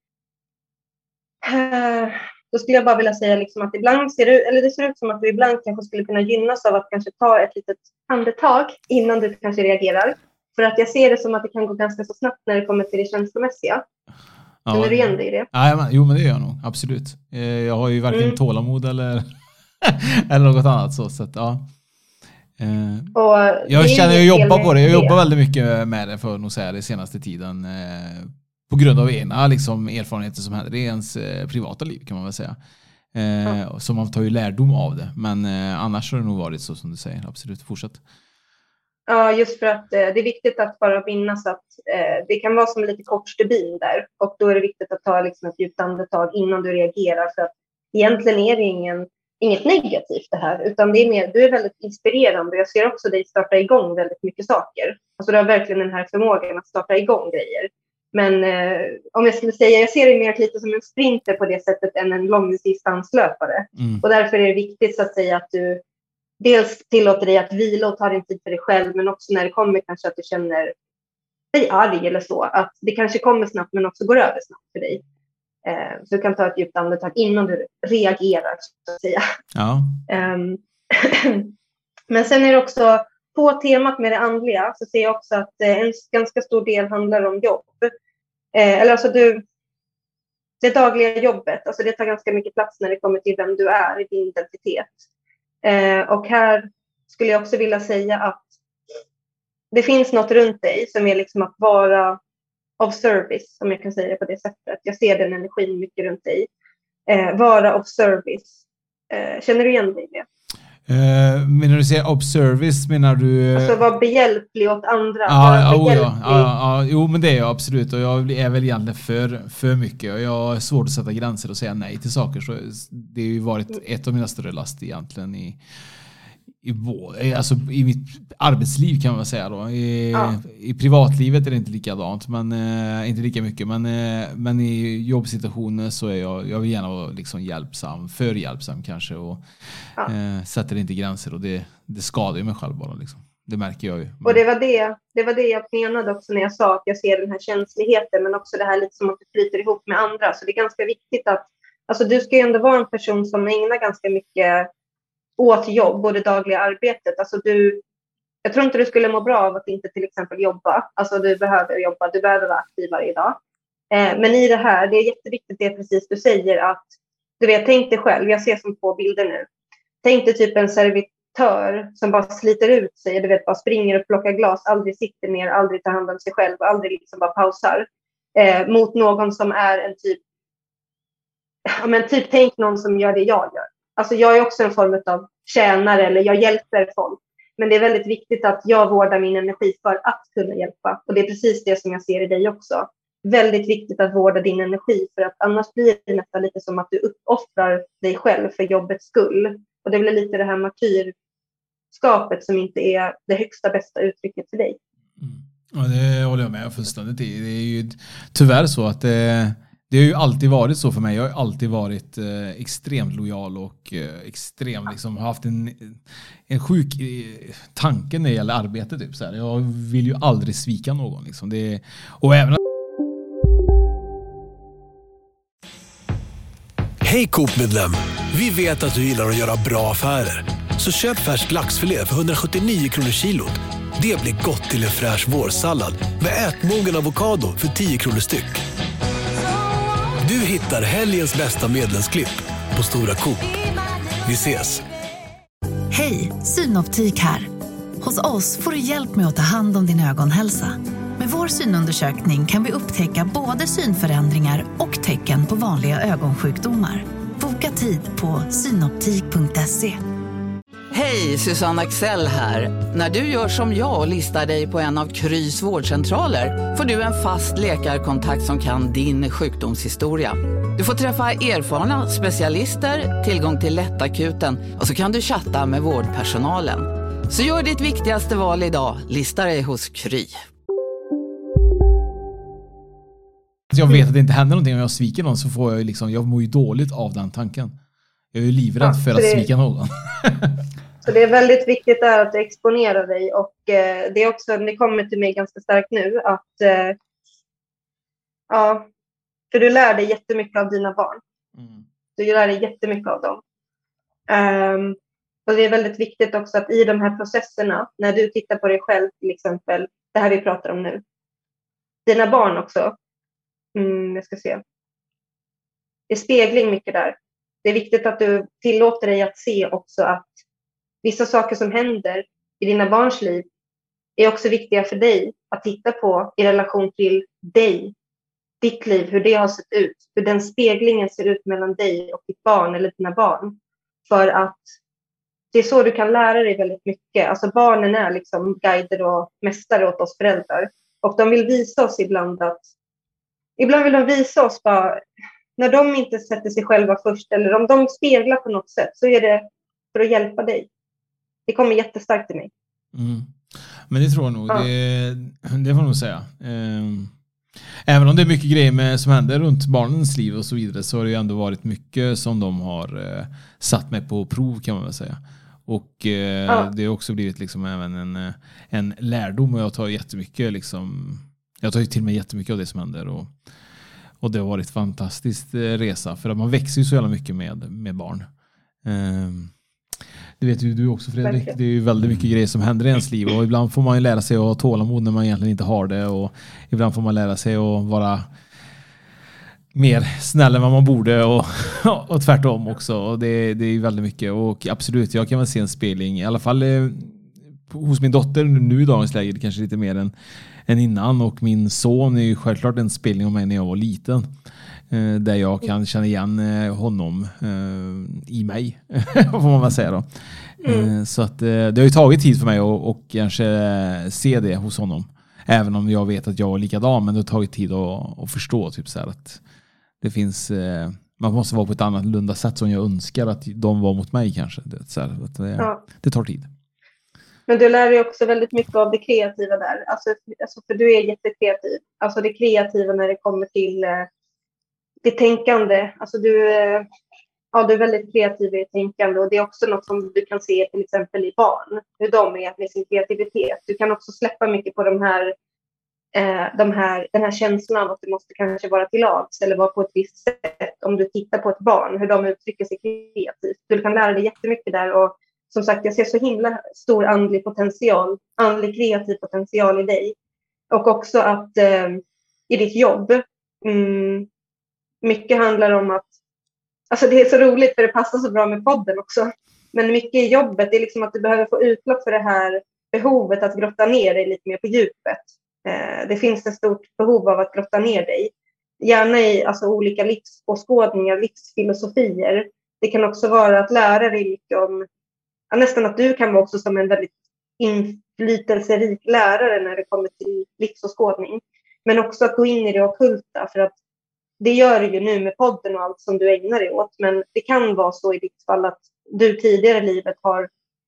eh, då skulle jag bara vilja säga liksom att ibland ser det, eller det ser ut som att du ibland kanske skulle kunna gynnas av att kanske ta ett litet andetag innan du kanske reagerar. För att jag ser det som att det kan gå ganska så snabbt när det kommer till det känslomässiga. Ja, känner du igen dig i det? Ja, men, jo, men det gör jag nog, absolut. Eh, jag har ju varken mm. tålamod eller, eller något annat så, så att, ja. Uh, jag känner jag jobbar på det. Jag jobbar väldigt mycket med det för att nog säga det senaste tiden uh, på grund av ena liksom, erfarenheter som händer i ens uh, privata liv kan man väl säga. Uh, ja. Så man tar ju lärdom av det. Men uh, annars har det nog varit så som du säger. Absolut, fortsätt. Ja, just för att uh, det är viktigt att bara minnas att uh, det kan vara som lite kort stubin där. Och då är det viktigt att ta liksom, ett djupt andetag innan du reagerar. För att egentligen är det ingen inget negativt det här, utan det är mer, du är väldigt inspirerande. Jag ser också dig starta igång väldigt mycket saker. Alltså du har verkligen den här förmågan att starta igång grejer. Men eh, om jag skulle säga, jag ser dig mer lite som en sprinter på det sättet än en långdistanslöpare. Mm. Och därför är det viktigt så att säga att du dels tillåter dig att vila och ta din tid för dig själv, men också när det kommer kanske att du känner dig arg eller så, att det kanske kommer snabbt men också går över snabbt för dig. Eh, så du kan ta ett djupt andetag innan du reagerar så att säga. Ja. Um, men sen är det också på temat med det andliga så ser jag också att eh, en ganska stor del handlar om jobb. Eh, eller alltså du, det dagliga jobbet, alltså det tar ganska mycket plats när det kommer till vem du är i din identitet. Eh, och här skulle jag också vilja säga att det finns något runt dig som är liksom att vara of service, om jag kan säga det på det sättet. Jag ser den energin mycket runt dig. Eh, vara of service. Eh, känner du igen dig i det? Uh, menar du säger observice, menar du... Alltså vara behjälplig åt andra. Ja, oh, ja, ja, ja, jo men det är jag absolut. Och jag är väl egentligen för, för mycket. Och jag har svårt att sätta gränser och säga nej till saker. Så det har ju varit ett av mina större last egentligen i, i, vår, alltså, i mitt arbetsliv kan man säga då. I, ja. I privatlivet är det inte likadant, men äh, inte lika mycket. Men, äh, men i jobbsituationer så är jag, jag vill gärna vara liksom hjälpsam, för hjälpsam kanske. Och ja. äh, sätter inte gränser och det, det skadar ju mig själv bara liksom. Det märker jag ju. Men... Och det var det, det var det jag menade också när jag sa att jag ser den här känsligheten, men också det här lite som att det flyter ihop med andra. Så det är ganska viktigt att, alltså du ska ju ändå vara en person som ägnar ganska mycket åt jobb och det dagliga arbetet. Alltså du, jag tror inte du skulle må bra av att inte till exempel jobba. Alltså du behöver jobba, du behöver vara aktiv varje dag. Eh, men i det här, det är jätteviktigt det precis du säger att, du vet, tänk dig själv, jag ser som två bilder nu. Tänk dig typ en servitör som bara sliter ut sig, du vet, bara springer och plockar glas, aldrig sitter ner, aldrig tar hand om sig själv, aldrig liksom bara pausar. Eh, mot någon som är en typ, ja men typ tänk någon som gör det jag gör. Alltså jag är också en form av tjänare eller jag hjälper folk. Men det är väldigt viktigt att jag vårdar min energi för att kunna hjälpa. Och det är precis det som jag ser i dig också. Väldigt viktigt att vårda din energi för att annars blir det nästan lite som att du uppoffrar dig själv för jobbets skull. Och det blir lite det här martyrskapet som inte är det högsta bästa uttrycket för dig. Mm. Ja, det håller jag med fullständigt i. Det är ju tyvärr så att det... Det har ju alltid varit så för mig. Jag har alltid varit eh, extremt lojal och eh, extremt liksom har haft en, en sjuk eh, tanke när det gäller arbete. Typ, så här. Jag vill ju aldrig svika någon. Liksom. Det, och även... Hej Coop-medlem! Vi vet att du gillar att göra bra affärer. Så köp färsk laxfilé för hundrasjuttionio kronor kilot. Det blir gott till en fräsch vårsallad med ätmogen avokado för tio kronor styck. Du hittar helgens bästa medlemsklipp på Stora Coop. Vi ses! Hej, Synoptik här. Hos oss får du hjälp med att ta hand om din ögonhälsa. Med vår synundersökning kan vi upptäcka både synförändringar och tecken på vanliga ögonsjukdomar. Boka tid på synoptik punkt se. Hej, Susanne Axel här. När du gör som jag och listar dig på en av Krys vårdcentraler får du en fast läkarkontakt som kan din sjukdomshistoria. Du får träffa erfarna specialister, tillgång till lättakuten och så kan du chatta med vårdpersonalen. Så gör ditt viktigaste val idag, lista dig hos Kry. Jag vet att det inte händer någonting om jag sviker någon så får jag liksom, jag mår ju dåligt av den tanken. Jag är ju livrädd ja, för att det... svika någon. Så det är väldigt viktigt där att du exponerar dig och eh, det är också, det kommer till mig ganska starkt nu att eh, ja, för du lär dig jättemycket av dina barn. Mm. Du lär dig jättemycket av dem. Um, och det är väldigt viktigt också att i de här processerna, när du tittar på dig själv till exempel, det här vi pratar om nu, dina barn också, mm, jag ska se, det är spegling mycket där. Det är viktigt att du tillåter dig att se också att vissa saker som händer i dina barns liv är också viktiga för dig att titta på i relation till dig, ditt liv, hur det har sett ut, hur den speglingen ser ut mellan dig och ditt barn eller dina barn. För att det är så du kan lära dig väldigt mycket. Alltså barnen är liksom guider och mästare åt oss föräldrar. Och de vill visa oss ibland att, ibland vill de visa oss bara, när de inte sätter sig själva först eller om de speglar på något sätt så är det för att hjälpa dig. Det kommer jättestarkt till mig. Mm. Men det tror jag nog. Ja. Det, det får jag nog säga. Även om det är mycket grejer med, som händer runt barnens liv och så vidare så har det ju ändå varit mycket som de har eh, satt mig på prov kan man väl säga. Och eh, ja. Det har också blivit liksom även en, en lärdom och jag tar jättemycket liksom, jag tar ju till mig jättemycket av det som händer och Och det har varit fantastiskt resa för att man växer ju så jävla mycket med, med barn. Um, det vet ju du också Fredrik. Det är ju väldigt mycket grejer som händer i ens liv och ibland får man ju lära sig att ha tålamod när man egentligen inte har det och ibland får man lära sig att vara mer snäll än vad man borde och, och tvärtom också. Och det, det är ju väldigt mycket och absolut, jag kan väl se en spegling i alla fall eh, hos min dotter nu i dagens läge, det kanske lite mer än än innan och min son är ju självklart en spelning av mig när jag var liten. Eh, där jag kan känna igen eh, honom eh, i mig, får man väl säga då. Mm. Eh, så att eh, det har ju tagit tid för mig att och kanske se det hos honom. Även om jag vet att jag är likadan, men det har tagit tid att, att förstå typ så här, att det finns, eh, man måste vara på ett annat lunda sätt som jag önskar att de var mot mig kanske. Det, så här, att det, ja. det tar tid. Men du lär dig också väldigt mycket av det kreativa där. Alltså, alltså för du är jättekreativ. Alltså det kreativa när det kommer till eh, det tänkande. Alltså du, eh, ja, du är väldigt kreativ i tänkande. Och det är också något som du kan se till exempel i barn. Hur de är med sin kreativitet. Du kan också släppa mycket på de här, eh, de här, den här känslan av att du måste kanske vara till lags. Eller vara på ett visst sätt. Om du tittar på ett barn. Hur de uttrycker sig kreativt. Du kan lära dig jättemycket där. Och som sagt, jag ser så himla stor andlig potential, andlig kreativ potential i dig. Och också att eh, i ditt jobb, mm, mycket handlar om att, alltså det är så roligt för det passar så bra med podden också. Men mycket i jobbet är liksom att du behöver få utlopp för det här behovet att grotta ner dig lite mer på djupet. Eh, det finns ett stort behov av att grotta ner dig. Gärna i alltså, olika livsåskådningar, livsfilosofier. Det kan också vara att lära dig mycket om, ja, nästan att du kan vara också som en väldigt inflytelserik lärare när det kommer till livsåskådning. Men också att gå in i det ockulta, för att det gör du ju nu med podden och allt som du ägnar dig åt. Men det kan vara så i ditt fall att du tidigare i livet har,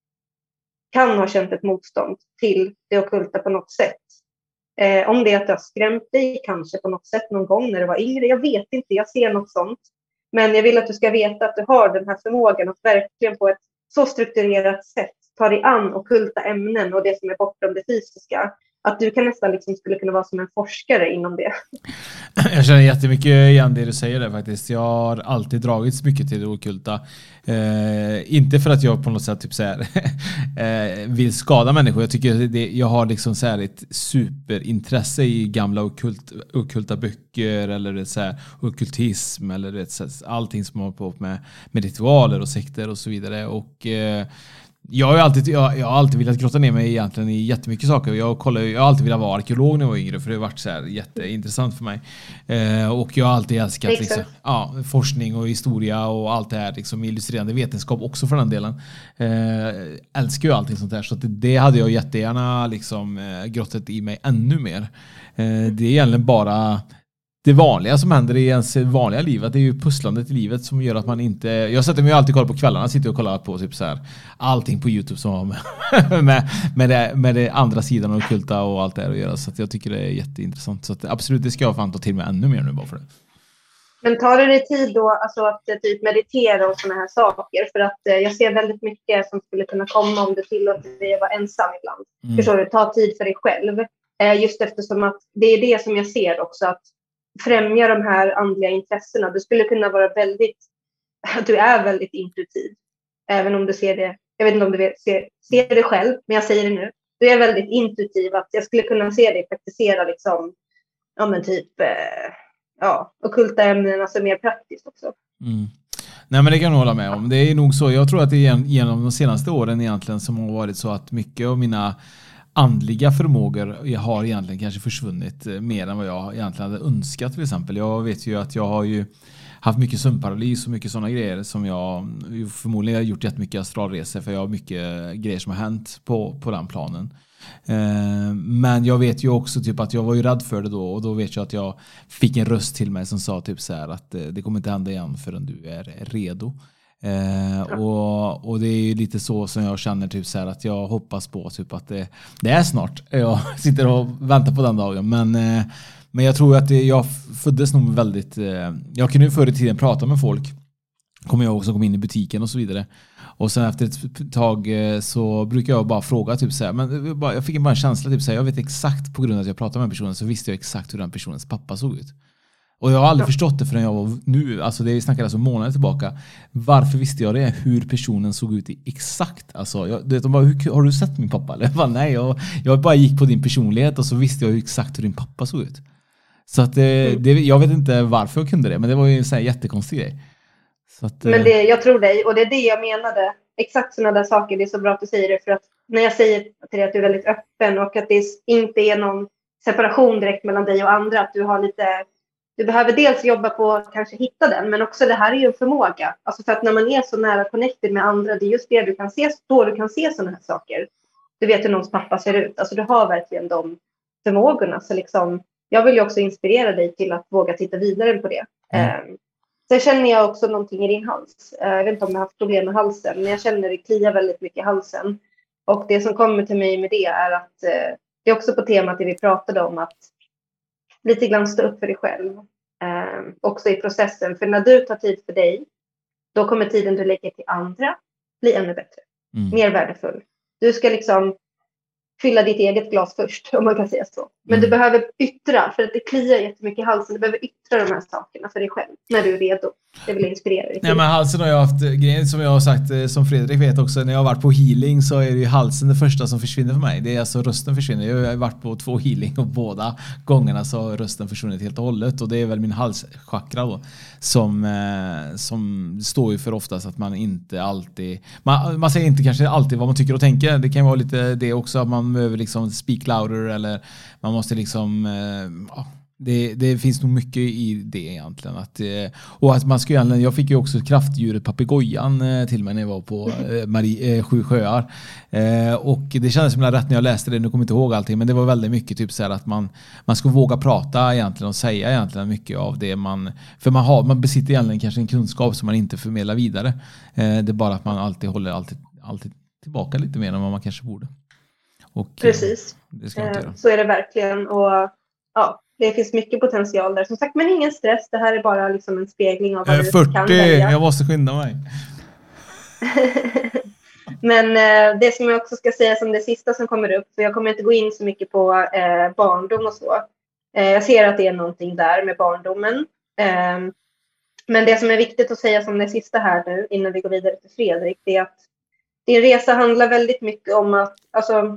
kan ha känt ett motstånd till det ockulta på något sätt. Eh, om det är att det har skrämt dig kanske på något sätt någon gång när du var yngre. Jag vet inte, jag ser något sånt. Men jag vill att du ska veta att du har den här förmågan att verkligen på ett så strukturerat sätt ta dig an ockulta ämnen och det som är bortom det fysiska. Att du kan nästan liksom skulle kunna vara som en forskare inom det. Jag känner jättemycket igen det du säger där faktiskt. Jag har alltid dragits mycket till det ockulta. Eh, inte för att jag på något sätt typ så här, eh, vill skada människor. Jag tycker det, jag har liksom så här ett superintresse i gamla ockult, ockulta böcker eller så här, ockultism eller det, så här, allting som har på med, med ritualer och sekter och så vidare. Och eh, Jag har, alltid, jag, jag har alltid velat grotta ner mig egentligen i jättemycket saker. Jag, kollar, jag har alltid velat vara arkeolog när jag var yngre, för det har varit så här jätteintressant för mig. Eh, och jag har alltid älskat liksom, ja, forskning och historia och allt det här, liksom, illustrerande vetenskap också för den delen. Eh, älskar ju allting sånt där, så att det, det hade jag jättegärna liksom, eh, grottat i mig ännu mer. Eh, det är egentligen bara det vanliga som händer i ens vanliga liv, att det är ju pusslandet i livet som gör att man inte... Jag sätter mig alltid kolla på kvällarna, sitter och kollar på typ så här, allting på YouTube som har med, med, med, det, med det andra sidan och kulta och allt det här att göra. Så att jag tycker det är jätteintressant. Så att absolut, det ska jag fan ta till mig ännu mer nu bara för det. Men tar det dig tid då alltså att typ meditera och såna här saker? För att eh, jag ser väldigt mycket som skulle kunna komma om du tillåter dig att vara ensam ibland. Mm. Förstår du? Ta tid för dig själv. Eh, just eftersom att det är det som jag ser också, att främja de här andliga intressena. Du skulle kunna vara väldigt, du är väldigt intuitiv. Även om du ser det, jag vet inte om du vet, ser, ser det själv, men jag säger det nu. Du är väldigt intuitiv, att jag skulle kunna se dig praktisera liksom, ja men typ, eh, ja, ockulta ämnen, alltså mer praktiskt också. Mm. Nej, men det kan jag hålla med om. Det är nog så, jag tror att det är genom de senaste åren egentligen som har varit så att mycket av mina andliga förmågor jag har egentligen kanske försvunnit mer än vad jag egentligen hade önskat till exempel. Jag vet ju att jag har ju haft mycket sömnparalys och mycket sådana grejer som jag förmodligen har gjort jättemycket astralresor, för jag har mycket grejer som har hänt på, på den planen. Eh, men jag vet ju också typ att jag var ju rädd för det då, och då vet jag att jag fick en röst till mig som sa typ så här att det kommer inte hända igen förrän du är redo. Eh, och, och det är ju lite så som jag känner typ så här, att jag hoppas på typ att det, det är snart. Jag sitter och väntar på den dagen, men, eh, men jag tror att det, jag föddes nog väldigt eh, jag kunde ju förr i tiden prata med folk, kommer jag också komma in i butiken och så vidare, och sen efter ett tag eh, så brukar jag bara fråga typ så här, men bara, jag fick bara en känsla typ så här, jag vet exakt, på grund av att jag pratade med en person så visste jag exakt hur den personens pappa såg ut. Och jag har aldrig ja. förstått det förrän jag var nu, alltså det snackade alltså månader tillbaka. Varför visste jag det? Hur personen såg ut i exakt. Alltså, jag, det, de bara, hur, har du sett min pappa? Eller? Jag bara, nej, jag, jag bara gick på din personlighet och så visste jag exakt hur din pappa såg ut. Så att det, mm. det, jag vet inte varför jag kunde det, men det var ju en sån här jättekonstig grej. Så att, men det, jag tror dig, och det är det jag menade. Exakt sådana där saker, det är så bra att du säger det. För att när jag säger till dig att du är väldigt öppen och att det inte är någon separation direkt mellan dig och andra, att du har lite... du behöver dels jobba på att kanske hitta den, men också det här är ju en förmåga. Alltså för att när man är så nära connected med andra, det är just det du kan se, då du kan se sådana här saker. Du vet hur någons pappa ser ut. Alltså du har verkligen de förmågorna. Så liksom, jag vill ju också inspirera dig till att våga titta vidare på det. Mm. Um, sen känner jag också någonting i din hals. Uh, jag vet inte om jag har haft problem med halsen, men jag känner det kliar väldigt mycket i halsen. Och det som kommer till mig med det är att uh, det är också på temat det vi pratade om, att lite grann stå upp för dig själv. Uh, också i processen. För när du tar tid för dig, då kommer tiden du lägger till andra bli ännu bättre. Mm. Mer värdefull. Du ska liksom fylla ditt eget glas först, om man kan säga så. Men mm. du behöver yttra, för att det kliar jättemycket i halsen. Du behöver yttra de här sakerna för dig själv när du är redo. Det vill inspirera dig. Nej, men halsen har jag haft grejer som jag har sagt, som Fredrik vet också, när jag har varit på healing så är det ju halsen det första som försvinner för mig. Det är alltså rösten försvinner. Jag har varit på två healing och båda gångerna så har rösten försvunnit helt och hållet, och det är väl min halschakra då som, eh, som står ju för oftast att man inte alltid man, man säger inte kanske alltid vad man tycker och tänker. Det kan vara lite det också, att man behöver liksom speak louder, eller man måste liksom eh, ja, Det, det finns nog mycket i det egentligen. Att, och att man ska egentligen, jag fick ju också kraftdjuret papegojan till mig när jag var på Marie, eh, Sju sjöar. Eh, och det kändes som rätt när jag läste det, nu kommer jag inte ihåg allting, men det var väldigt mycket typ så här att man, man ska våga prata egentligen och säga egentligen mycket av det man, för man, har, man besitter egentligen kanske en kunskap som man inte förmedlar vidare. Eh, det är bara att man alltid håller alltid, alltid tillbaka lite mer än vad man kanske borde. Och, precis, det ska man eh, så är det verkligen. Och ja, det finns mycket potential där. Som sagt, men ingen stress. Det här är bara liksom en spegling av vad du fyrtio, kan välja. Jag måste skynda mig. Men eh, det som jag också ska säga som det sista som kommer upp, för jag kommer inte gå in så mycket på eh, barndom och så. Eh, jag ser att det är någonting där med barndomen. Eh, men det som är viktigt att säga som det sista här nu, innan vi går vidare till Fredrik, det är att din resa handlar väldigt mycket om att, alltså,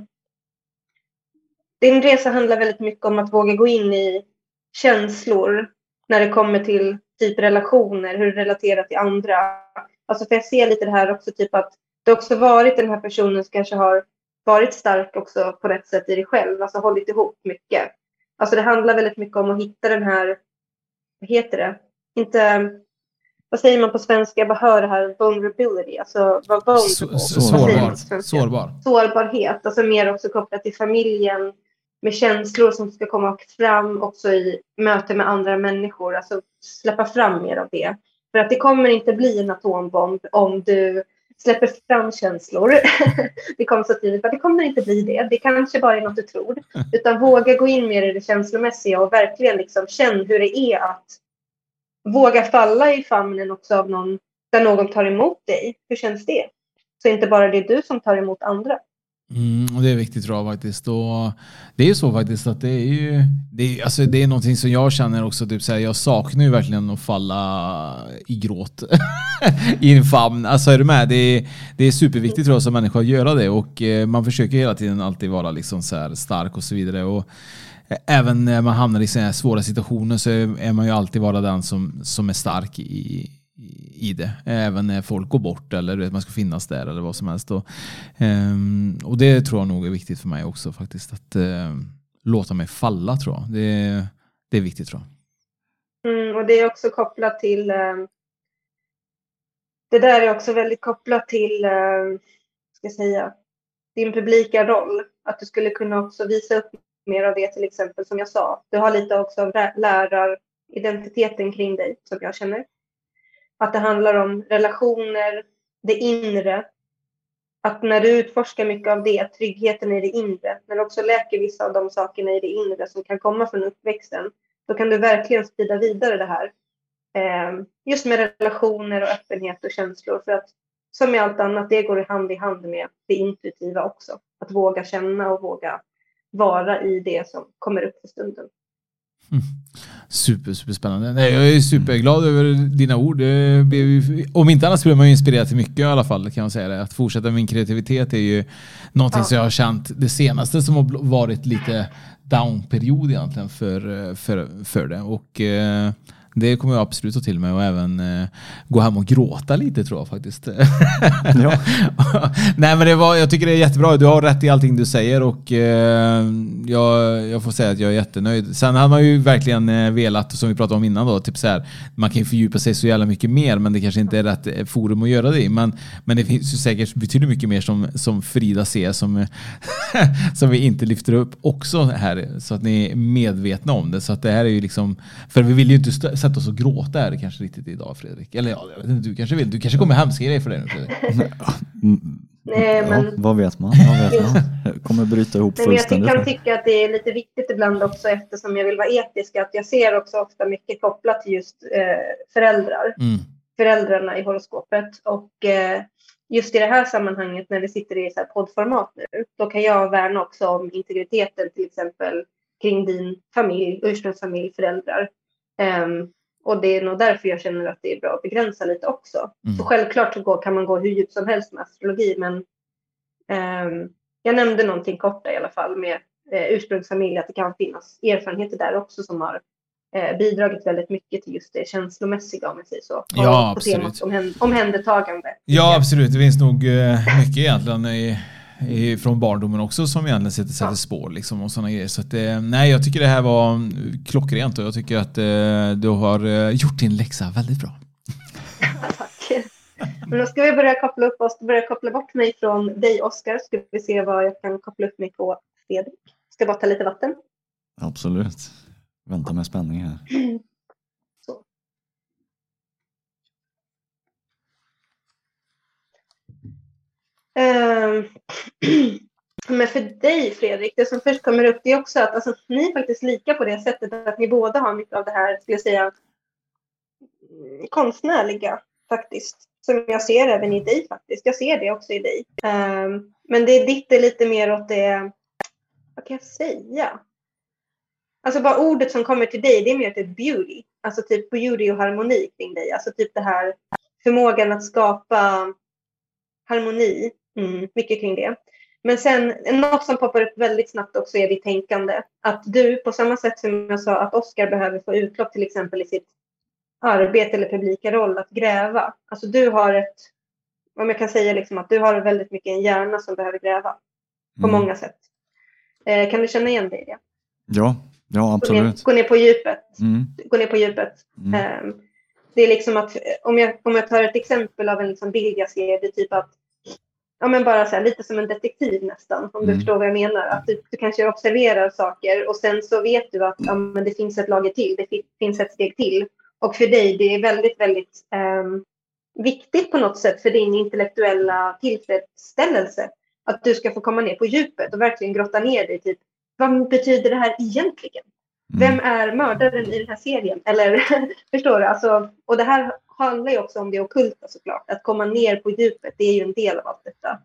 din resa handlar väldigt mycket om att våga gå in i känslor när det kommer till typ relationer, hur du relaterar till andra. Alltså för jag ser lite det här också, typ att det också varit den här personen som kanske har varit stark också på rätt sätt i dig själv, alltså hållit ihop mycket. Alltså det handlar väldigt mycket om att hitta den här, vad heter det? Inte, vad säger man på svenska? Jag bara hör det här, vulnerability, alltså vad vulnerable. Sårbar. Sårbar. Sårbarhet, alltså mer också kopplat till familjen, med känslor som ska komma fram också i möte med andra människor. Alltså släppa fram mer av det. För att det kommer inte bli en atombomb om du släpper fram känslor. Det kommer så tidigt, för det kommer inte bli det. Det kanske bara är något du tror. Utan våga gå in mer i det känslomässiga och verkligen liksom känna hur det är att våga falla i famnen också av någon, där någon tar emot dig. Hur känns det? Så inte bara det är du som tar emot andra. Mm, och det är viktigt tror jag faktiskt. Och det är ju så faktiskt att det är ju det är, alltså det är någonting som jag känner också typ så här, jag saknar ju verkligen att falla i gråt i en famn. Alltså är du med? Det är, det är superviktigt tror jag som människa att göra det, och eh, man försöker hela tiden alltid vara liksom så här stark och så vidare, och eh, även när man hamnar i så här svåra situationer så är, är man ju alltid vara den som, som är stark i i det, även när folk går bort eller att man ska finnas där eller vad som helst. Och, um, och det tror jag nog är viktigt för mig också faktiskt, att uh, låta mig falla tror jag. Det, det är viktigt tror jag. Mm, och det är också kopplat till um, det där är också väldigt kopplat till uh, ska jag säga, din publika roll. Att du skulle kunna också visa upp mer av det, till exempel som jag sa. Du har lite också av läraridentiteten kring dig som jag känner. Att det handlar om relationer, det inre. Att när du utforskar mycket av det, tryggheten i det inre, när du också läker vissa av de sakerna i det inre som kan komma från uppväxten, då kan du verkligen sprida vidare det här. Eh, just med relationer och öppenhet och känslor. För att som med allt annat, det går hand i hand med det intuitiva också. Att våga känna och våga vara i det som kommer upp för stunden. Mm. Super, super spännande. Nej, jag är superglad över dina ord. Om inte annars blir man ju inspirerad till mycket i alla fall, kan jag säga det. Att fortsätta med min kreativitet är ju någonting ja. som jag har känt det senaste som har varit lite down-period egentligen för, för, för det. Och eh, Det kommer jag absolut att till mig och även eh, gå hem och gråta lite tror jag faktiskt. Ja. Nej men det var, jag tycker det är jättebra. Du har rätt i allting du säger och eh, jag, jag får säga att jag är jättenöjd. Sen har man ju verkligen eh, velat, som vi pratade om innan då, typ så här, man kan ju fördjupa sig så jävla mycket mer men det kanske inte är rätt forum att göra det i. Men, men det finns ju säkert betydligt mycket mer som, som Frida ser som, som vi inte lyfter upp också här så att ni är medvetna om det. Så att det här är ju liksom, för vi vill ju inte st- sätta oss och gråta här kanske riktigt idag Fredrik. Eller ja, jag vet inte, du kanske vill. Du kanske kommer hemska grejer för det nu Fredrik. Nej, men... Ja, vad vet man? Vad vet man? Jag kommer bryta ihop Nej, men jag fullständigt. kan tycka att det är lite viktigt ibland också eftersom jag vill vara etisk att jag ser också ofta mycket kopplat till just eh, föräldrar. Mm. Föräldrarna i horoskopet. Och eh, just i det här sammanhanget när vi sitter i så här poddformat nu, då kan jag värna också om integriteten till exempel kring din familj, ursprungsfamilj, föräldrar. Um, och det är nog därför jag känner att det är bra att begränsa lite också. Mm. Så självklart så går, kan man gå hur djupt som helst med astrologi, men um, jag nämnde någonting kort i alla fall med eh, ursprungsfamilj, att det kan finnas erfarenheter där också som har eh, bidragit väldigt mycket till just det känslomässiga om jag säger så. Ja, på absolut. temat omhän- omhändertagande. Ja, absolut. Det finns nog eh, mycket egentligen i, i, från barndomen också som egentligen sätter, sätter spår liksom, och sådana grejer. Så att, eh, nej, jag tycker det här var klockrent och jag tycker att eh, du har eh, gjort din läxa väldigt bra. Tack. Men då ska vi börja koppla upp oss, börja koppla bort mig från dig Oskar. Ska vi se vad jag kan koppla upp mig på Fredrik. Ska bara ta lite vatten. Absolut. Vänta med spänning här. Så. Um, men för dig Fredrik, det som först kommer upp det är också att alltså, ni är faktiskt lika på det sättet att ni båda har mycket av det här, skulle jag säga, konstnärliga faktiskt. Som jag ser även i dig faktiskt. Jag ser det också i dig. Um, men det är ditt är lite mer åt det, vad kan jag säga? Alltså bara ordet som kommer till dig, det är mer till beauty. Alltså typ beauty och harmoni kring dig. Alltså typ det här förmågan att skapa harmoni. Mm, mycket kring det. Men sen, något som poppar upp väldigt snabbt också är ditt tänkande. Att du, på samma sätt som jag sa att Oskar behöver få utlopp till exempel i sitt arbete eller publika roll, att gräva. Alltså du har ett, om jag kan säga liksom att du har väldigt mycket en hjärna som behöver gräva. På Mm. många sätt. Eh, kan du känna igen det i det? Ja, ja absolut. Gå ner, gå ner på djupet. Mm. Gå ner på djupet. Mm. Eh, det är liksom att, om jag, om jag tar ett exempel av en liksom bild jag ser, det är typ att ja, men bara så här, lite som en detektiv nästan, om Mm. du förstår vad jag menar. Att du, du kanske observerar saker och sen så vet du att ja, men det finns ett lager till, det finns ett steg till. Och för dig, det är väldigt, väldigt um, viktigt på något sätt för din intellektuella tillfredsställelse. Att du ska få komma ner på djupet och verkligen grotta ner dig. Typ, vad betyder det här egentligen? Mm. Vem är mördaren i den här serien? Eller, förstår du? Alltså, och det här handlar ju också om det ockulta såklart. Att komma ner på djupet, det är ju en del av allt detta.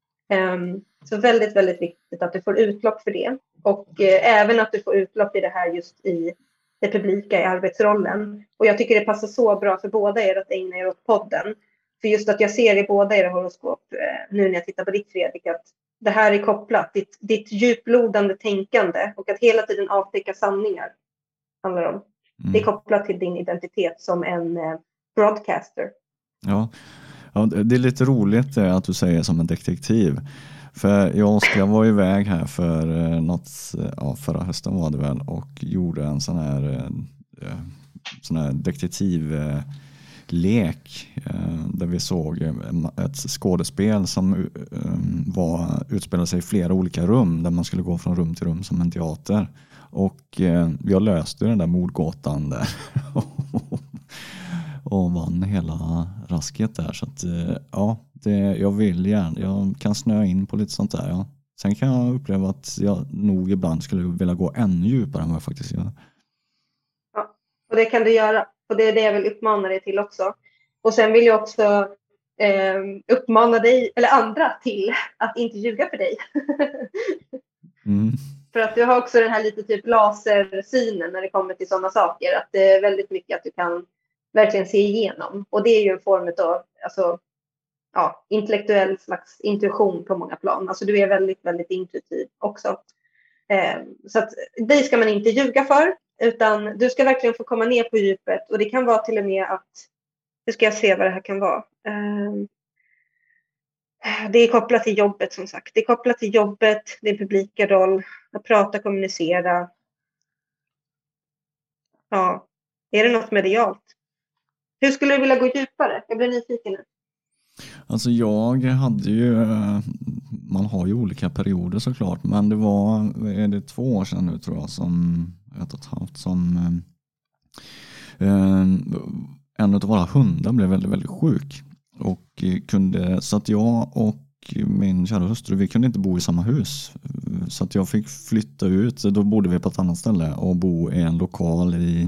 Um, så väldigt, väldigt viktigt att du får utlopp för det. Och uh, även att du får utlopp i det här just i det publika, i arbetsrollen. Och jag tycker det passar så bra för båda er att ägna er åt podden. För just att jag ser i båda era horoskop, uh, nu när jag tittar på ditt Fredrik, att det här är kopplat, ditt, ditt djuplodande tänkande och att hela tiden avtäcka sanningar handlar om. Mm. Det är kopplat till din identitet som en uh, broadcaster. Ja. Ja, det är lite roligt det att du säger som en detektiv. För jag och Oskar var iväg här för något, ja, förra hösten var det väl, och gjorde en sån här, sån här detektivlek där vi såg ett skådespel som var, utspelade sig i flera olika rum där man skulle gå från rum till rum som en teater. Och jag löste den där mordgåtan där och vann hela rasket där. Så att, ja, det, jag vill gärna, jag kan snöa in på lite sånt där. Ja. Sen kan jag uppleva att jag nog ibland skulle vilja gå ännu djupare än vad jag faktiskt gör. Ja, och det kan du göra. Och det är det jag vill uppmana dig till också. Och sen vill jag också eh, uppmana dig, eller andra, till att inte ljuga för dig. Mm. För att du har också den här lite typ lasersynen när det kommer till sådana saker. Att det är väldigt mycket att du kan verkligen se igenom. Och det är ju en form av alltså, ja, intellektuell slags intuition på många plan. Alltså du är väldigt, väldigt intuitiv också. Eh, så att dig ska man inte ljuga för. Utan du ska verkligen få komma ner på djupet. Och det kan vara till och med att, nu ska jag se vad det här kan vara. Um, det är kopplat till jobbet som sagt. Det är kopplat till jobbet, din publika roll, att prata, kommunicera. Ja, är det något medialt? Hur skulle du vilja gå djupare? Jag blir nyfiken nu. Alltså jag hade ju, man har ju olika perioder såklart, men det var, är det två år sedan nu tror jag, som ett och ett halvt som eh, en av våra hundar blev väldigt, väldigt sjuk. Och kunde, så att jag och min kära hustru, vi kunde inte bo i samma hus. Så att jag fick flytta ut, då bodde vi på ett annat ställe och bo i en lokal i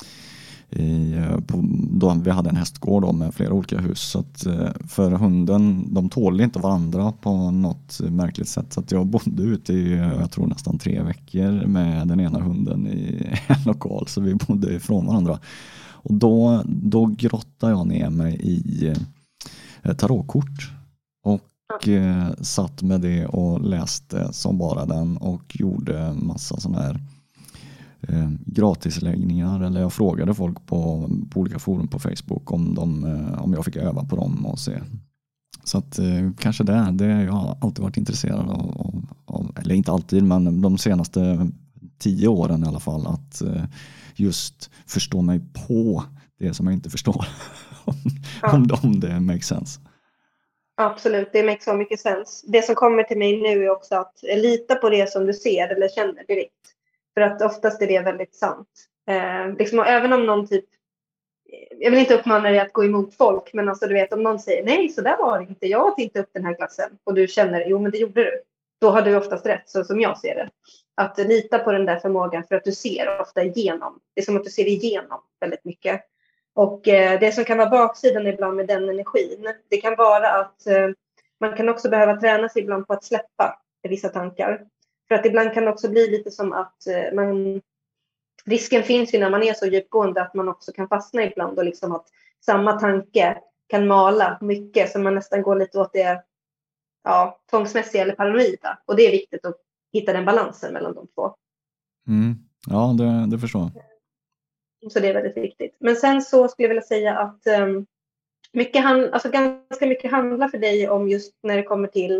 I, på, då vi hade en hästgård då, med flera olika hus. Så att, för hunden, de tålde inte varandra på något märkligt sätt. Så att jag bodde ute i, jag tror nästan tre veckor med den ena hunden i en lokal. Så vi bodde ifrån varandra. Och då, då grottade jag ner mig i tarotkort. Och eh, satt med det och läste som bara den. Och gjorde massa sådana här Eh, gratisläggningar, eller jag frågade folk på, på olika forum på Facebook om, de, eh, om jag fick öva på dem och se. Så att eh, kanske det, det jag har alltid varit intresserad av, av, av, eller inte alltid, men de senaste tio åren i alla fall, att eh, just förstå mig på det som jag inte förstår. om, Ja. om, om det makes sense. Absolut, det makes så mycket sens. Det som kommer till mig nu är också att lita på det som du ser eller känner direkt. För att oftast är det väldigt sant. Eh, liksom, även om någon typ, jag vill inte uppmana dig att gå emot folk, men alltså du vet, om någon säger nej, så där var det inte, jag åt inte upp den här glassen, och du känner, jo men det gjorde du, då har du oftast rätt, så som jag ser det. Att lita på den där förmågan, för att du ser ofta igenom. Det är som att du ser igenom väldigt mycket. Och eh, det som kan vara baksidan ibland med den energin, det kan vara att eh, man kan också behöva träna sig ibland på att släppa vissa tankar. För att ibland kan det också bli lite som att eh, man, risken finns ju när man är så djupgående att man också kan fastna ibland, och liksom att samma tanke kan mala mycket, så man nästan går lite åt det, ja, tvångsmässiga eller paranoida. Och det är viktigt att hitta den balansen mellan de två. Mm. Ja, det, det förstår jag. Så det är väldigt viktigt. Men sen så skulle jag vilja säga att um, mycket hand, alltså ganska mycket handlar för dig om just när det kommer till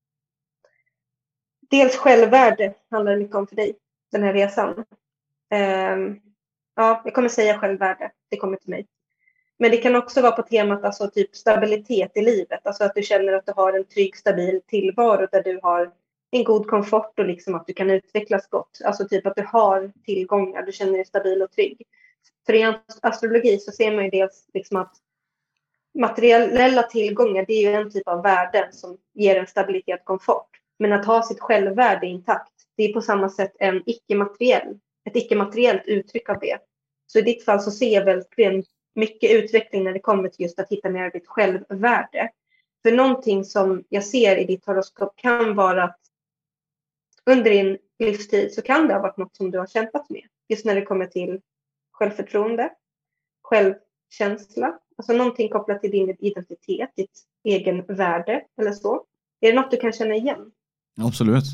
dels självvärde, handlar det mycket om för dig, den här resan. Um, ja, jag kommer säga självvärde, det kommer till mig. Men det kan också vara på temat alltså typ stabilitet i livet. Alltså att du känner att du har en trygg, stabil tillvaro där du har en god komfort och liksom att du kan utvecklas gott. Alltså typ att du har tillgångar, du känner dig stabil och trygg. För i astrologi så ser man ju dels liksom att materiella tillgångar, det är ju en typ av värden som ger en stabilitet och komfort. Men att ha sitt självvärde intakt, det är på samma sätt en icke-materiell, ett icke-materiellt uttryck av det. Så i ditt fall så ser jag verkligen mycket utveckling när det kommer till just att hitta mer av ditt självvärde. För någonting som jag ser i ditt horoskop kan vara att under din livstid så kan det ha varit något som du har kämpat med. Just när det kommer till självförtroende, självkänsla. Alltså någonting kopplat till din identitet, ditt egen värde eller så. Är det något du kan känna igen? Absolut.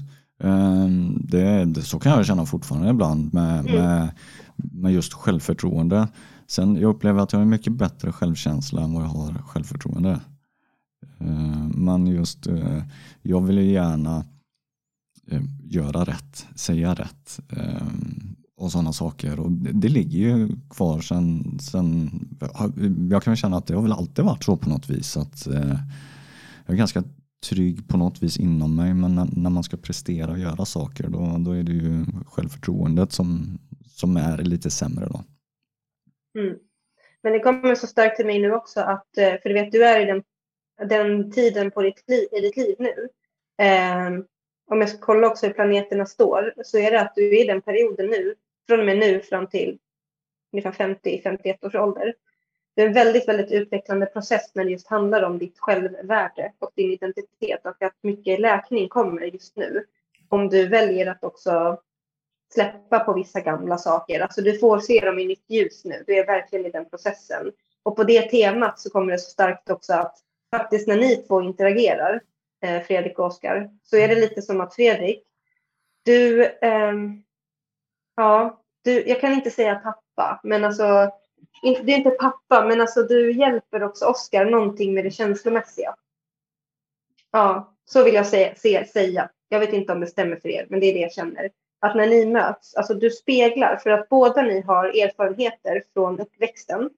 Det, det, så kan jag känna fortfarande ibland med, mm. med, med just självförtroende. Sen jag upplever att jag har mycket bättre självkänsla än vad jag har självförtroende. Men just, jag vill ju gärna göra rätt, säga rätt och sådana saker. Och det, det ligger ju kvar sen, sen, jag kan känna att det har väl alltid varit så på något vis. Att jag är ganska trygg på något vis inom mig, men när, när man ska prestera och göra saker, då, då är det ju självförtroendet som, som är lite sämre då. Mm. Men det kommer så starkt till mig nu också att, för du vet, du är i den, den tiden på ditt liv, i ditt liv nu. Eh, om jag ska kolla också hur planeterna står, så är det att du är i den perioden nu, från och med nu fram till ungefär femtio till femtioett års ålder. Det är en väldigt, väldigt utvecklande process när det just handlar om ditt självvärde och din identitet, och att mycket läkning kommer just nu. Om du väljer att också släppa på vissa gamla saker. Alltså du får se dem i nytt ljus nu. Du är verkligen i den processen. Och på det temat så kommer det så starkt också att faktiskt när ni två interagerar, eh, Fredrik och Oskar, så är det lite som att Fredrik, du, eh, ja, du, jag kan inte säga pappa, men alltså, inte, det är inte pappa, men alltså du hjälper också Oscar någonting med det känslomässiga. Ja, så vill jag säga, se, säga. Jag vet inte om det stämmer för er, men det är det jag känner. Att när ni möts, alltså du speglar, för att båda ni har erfarenheter från uppväxten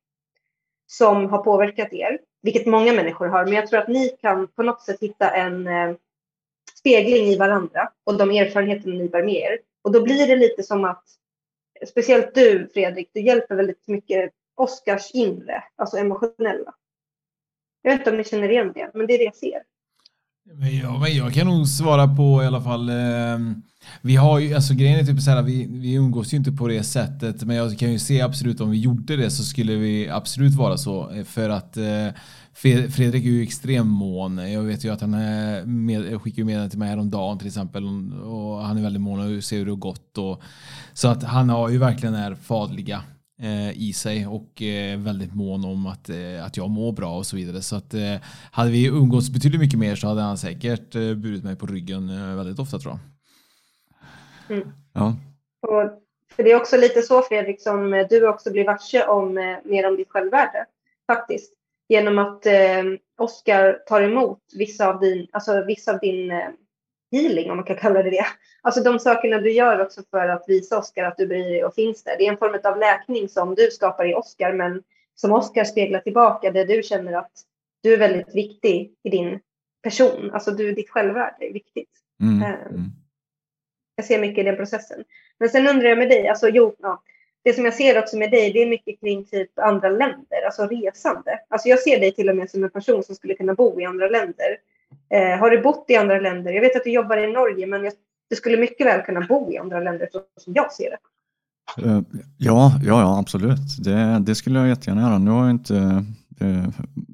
som har påverkat er, vilket många människor har, men jag tror att ni kan på något sätt hitta en eh, spegling i varandra och de erfarenheter ni bär med er. Och då blir det lite som att, speciellt du Fredrik, du hjälper väldigt mycket Oscars inre, alltså emotionella. Jag vet inte om ni känner igen det, men det är det jag ser. Men ja, men jag kan nog svara på i alla fall. Eh, vi har ju, alltså grejen är typ så här, vi, vi umgås ju inte på det sättet, men jag kan ju se absolut om vi gjorde det så skulle vi absolut vara så, för att eh, Fredrik är ju extrem mån. Jag vet ju att han är med, skickar med till mig häromdagen till exempel, och han är väldigt mån och ser hur det har gått, och så att han har ju verkligen är fadliga i sig och eh, väldigt mån om att, eh, att jag mår bra och så vidare. Så att eh, hade vi umgås betydligt mycket mer så hade han säkert eh, burit mig på ryggen eh, väldigt ofta, tror jag. Mm. Ja. Och för det är också lite så, Fredrik, som du också blir varse om eh, mer om ditt självvärde faktiskt. Genom att eh, Oscar tar emot vissa av din, alltså vissa av din eh, healing, om man kan kalla det det. Alltså de sakerna du gör också för att visa Oscar att du bryr dig och finns där. Det är en form av läkning som du skapar i Oscar, men som Oscar speglar tillbaka där du känner att du är väldigt viktig i din person. Alltså du, ditt självvärde är viktigt. Mm. Mm. Jag ser mycket i den processen. Men sen undrar jag med dig, alltså jo, ja, det som jag ser också med dig, det är mycket kring typ andra länder, alltså resande. Alltså jag ser dig till och med som en person som skulle kunna bo i andra länder. Eh, har du bott i andra länder? Jag vet att du jobbar i Norge, men jag, du skulle mycket väl kunna bo i andra länder som jag ser det. Uh, ja, ja, ja, absolut. Det, det skulle jag jättegärna göra. Nu har jag inte uh,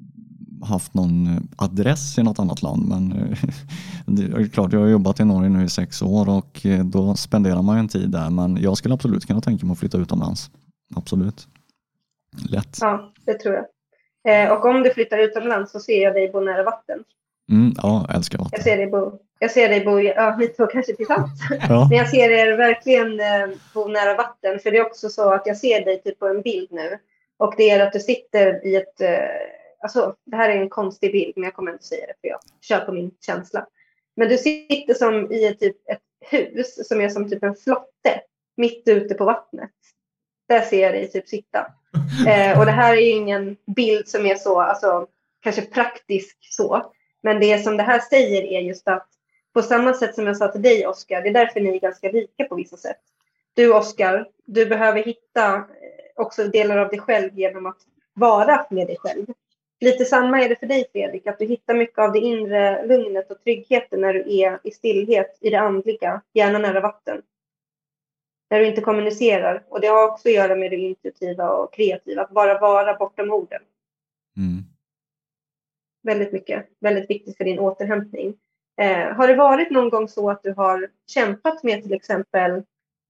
haft någon adress i något annat land, men uh, det är klart, jag har jobbat i Norge nu i sex år och uh, då spenderar man ju en tid där, men jag skulle absolut kunna tänka mig att flytta utomlands. Absolut. Lätt. Ja, det tror jag. Eh, och om du flyttar utomlands så ser jag dig bo nära vatten. Mm, ja, jag älskar vatten. Jag ser dig bo, jag ser dig bo, ja, ni två kanske tillsammans. Ja. Men jag ser er verkligen eh, bo nära vatten. För det är också så att jag ser dig typ på en bild nu. Och det är att du sitter i ett, eh, alltså det här är en konstig bild, men jag kommer inte säga det för jag kör på min känsla. Men du sitter som i ett, typ, ett hus som är som typ en flotte mitt ute på vattnet. Där ser jag dig typ sitta. Eh, och det här är ju ingen bild som är så, alltså kanske praktisk så. Men det som det här säger är just att på samma sätt som jag sa till dig, Oscar, det är därför ni är ganska rika på vissa sätt. Du, Oscar, du behöver hitta också delar av dig själv genom att vara med dig själv. Lite samma är det för dig, Fredrik, att du hittar mycket av det inre lugnet och tryggheten när du är i stillhet, i det andliga, gärna nära vatten. När du inte kommunicerar. Och det har också att göra med det intuitiva och kreativa, att bara vara bortom orden. Mm. Väldigt mycket. Väldigt viktigt för din återhämtning. Eh, har det varit någon gång så att du har kämpat med till exempel,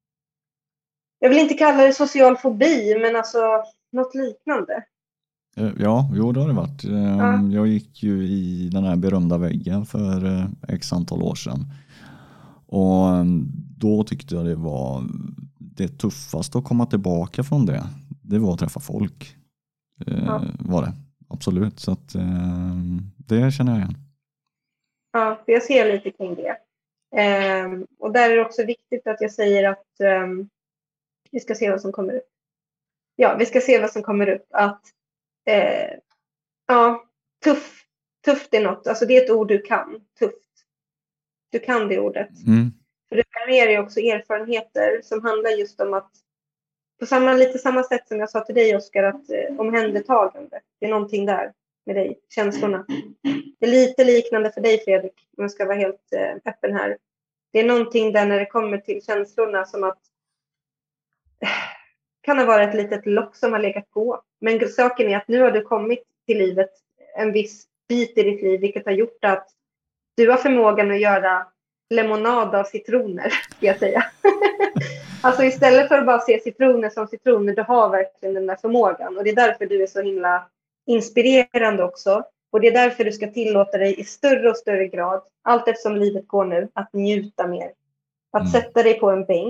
jag vill inte kalla det social fobi, men alltså något liknande? Ja, jo det har det varit. Ja. Jag gick ju i den här berömda väggen för x antal år sedan. Och då tyckte jag det var det tuffaste att komma tillbaka från det. Det var att träffa folk. Ja. Var det. Absolut, så att, eh, det känner jag igen. Ja, för jag ser lite kring det. Eh, och där är det också viktigt att jag säger att eh, vi ska se vad som kommer upp. Ja, vi ska se vad som kommer upp. Att eh, ja, tuff, tufft är något. Alltså det är ett ord du kan. Tufft. Du kan det ordet. Mm. För du kan med dig också erfarenheter som handlar just om att på samma, lite samma sätt som jag sa till dig, Oscar, att eh, omhändertagande. Det är någonting där med dig, känslorna. Det är lite liknande för dig, Fredrik, om jag ska vara helt eh, öppen här. Det är någonting där när det kommer till känslorna som att eh, kan ha varit ett litet lock som har legat på. Men saken är att nu har du kommit till livet en viss bit i ditt liv, vilket har gjort att du har förmågan att göra lemonad av citroner, ska jag säga. Alltså istället för att bara se citroner som citroner, du har verkligen den där förmågan. Och det är därför du är så himla inspirerande också. Och det är därför du ska tillåta dig i större och större grad, allt eftersom livet går nu, att njuta mer. Att mm. sätta dig på en bänk,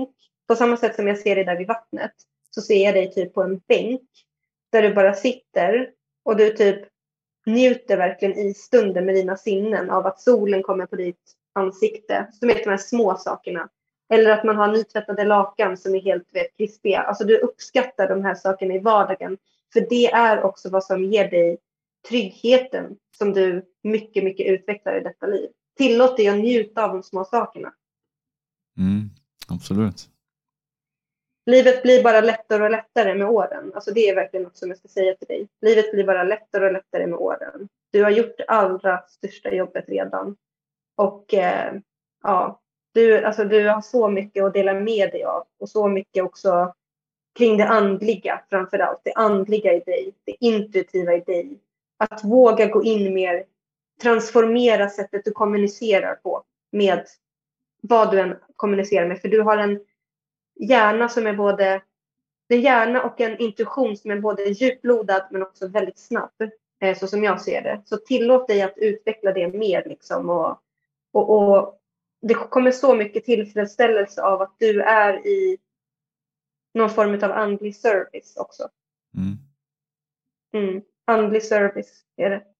på samma sätt som jag ser dig där vid vattnet, så ser jag dig typ på en bänk där du bara sitter och du typ njuter verkligen i stunden med dina sinnen av att solen kommer på ditt ansikte. Så vet de här små sakerna. Eller att man har nytvättade lakan som är helt vet, krispiga. Alltså du uppskattar de här sakerna i vardagen. För det är också vad som ger dig tryggheten som du mycket, mycket utvecklar i detta liv. Tillåt dig att njuta av de små sakerna. Mm, absolut. Livet blir bara lättare och lättare med åren. Alltså det är verkligen något som jag ska säga till dig. Livet blir bara lättare och lättare med åren. Du har gjort det allra största jobbet redan. Och eh, ja, du, alltså, du har så mycket att dela med dig av. Och så mycket också kring det andliga framförallt. Det andliga i dig. Det intuitiva i dig. Att våga gå in mer. Transformera sättet du kommunicerar på. Med vad du än kommunicerar med. För du har en hjärna som är både en hjärna och en intuition som är både djuplodad men också väldigt snabb. Eh, så som jag ser det. Så tillåt dig att utveckla det mer liksom. Och, och, och det kommer så mycket tillfredsställelse av att du är i någon form av andlig service också. Mm. Mm. Andlig service är det.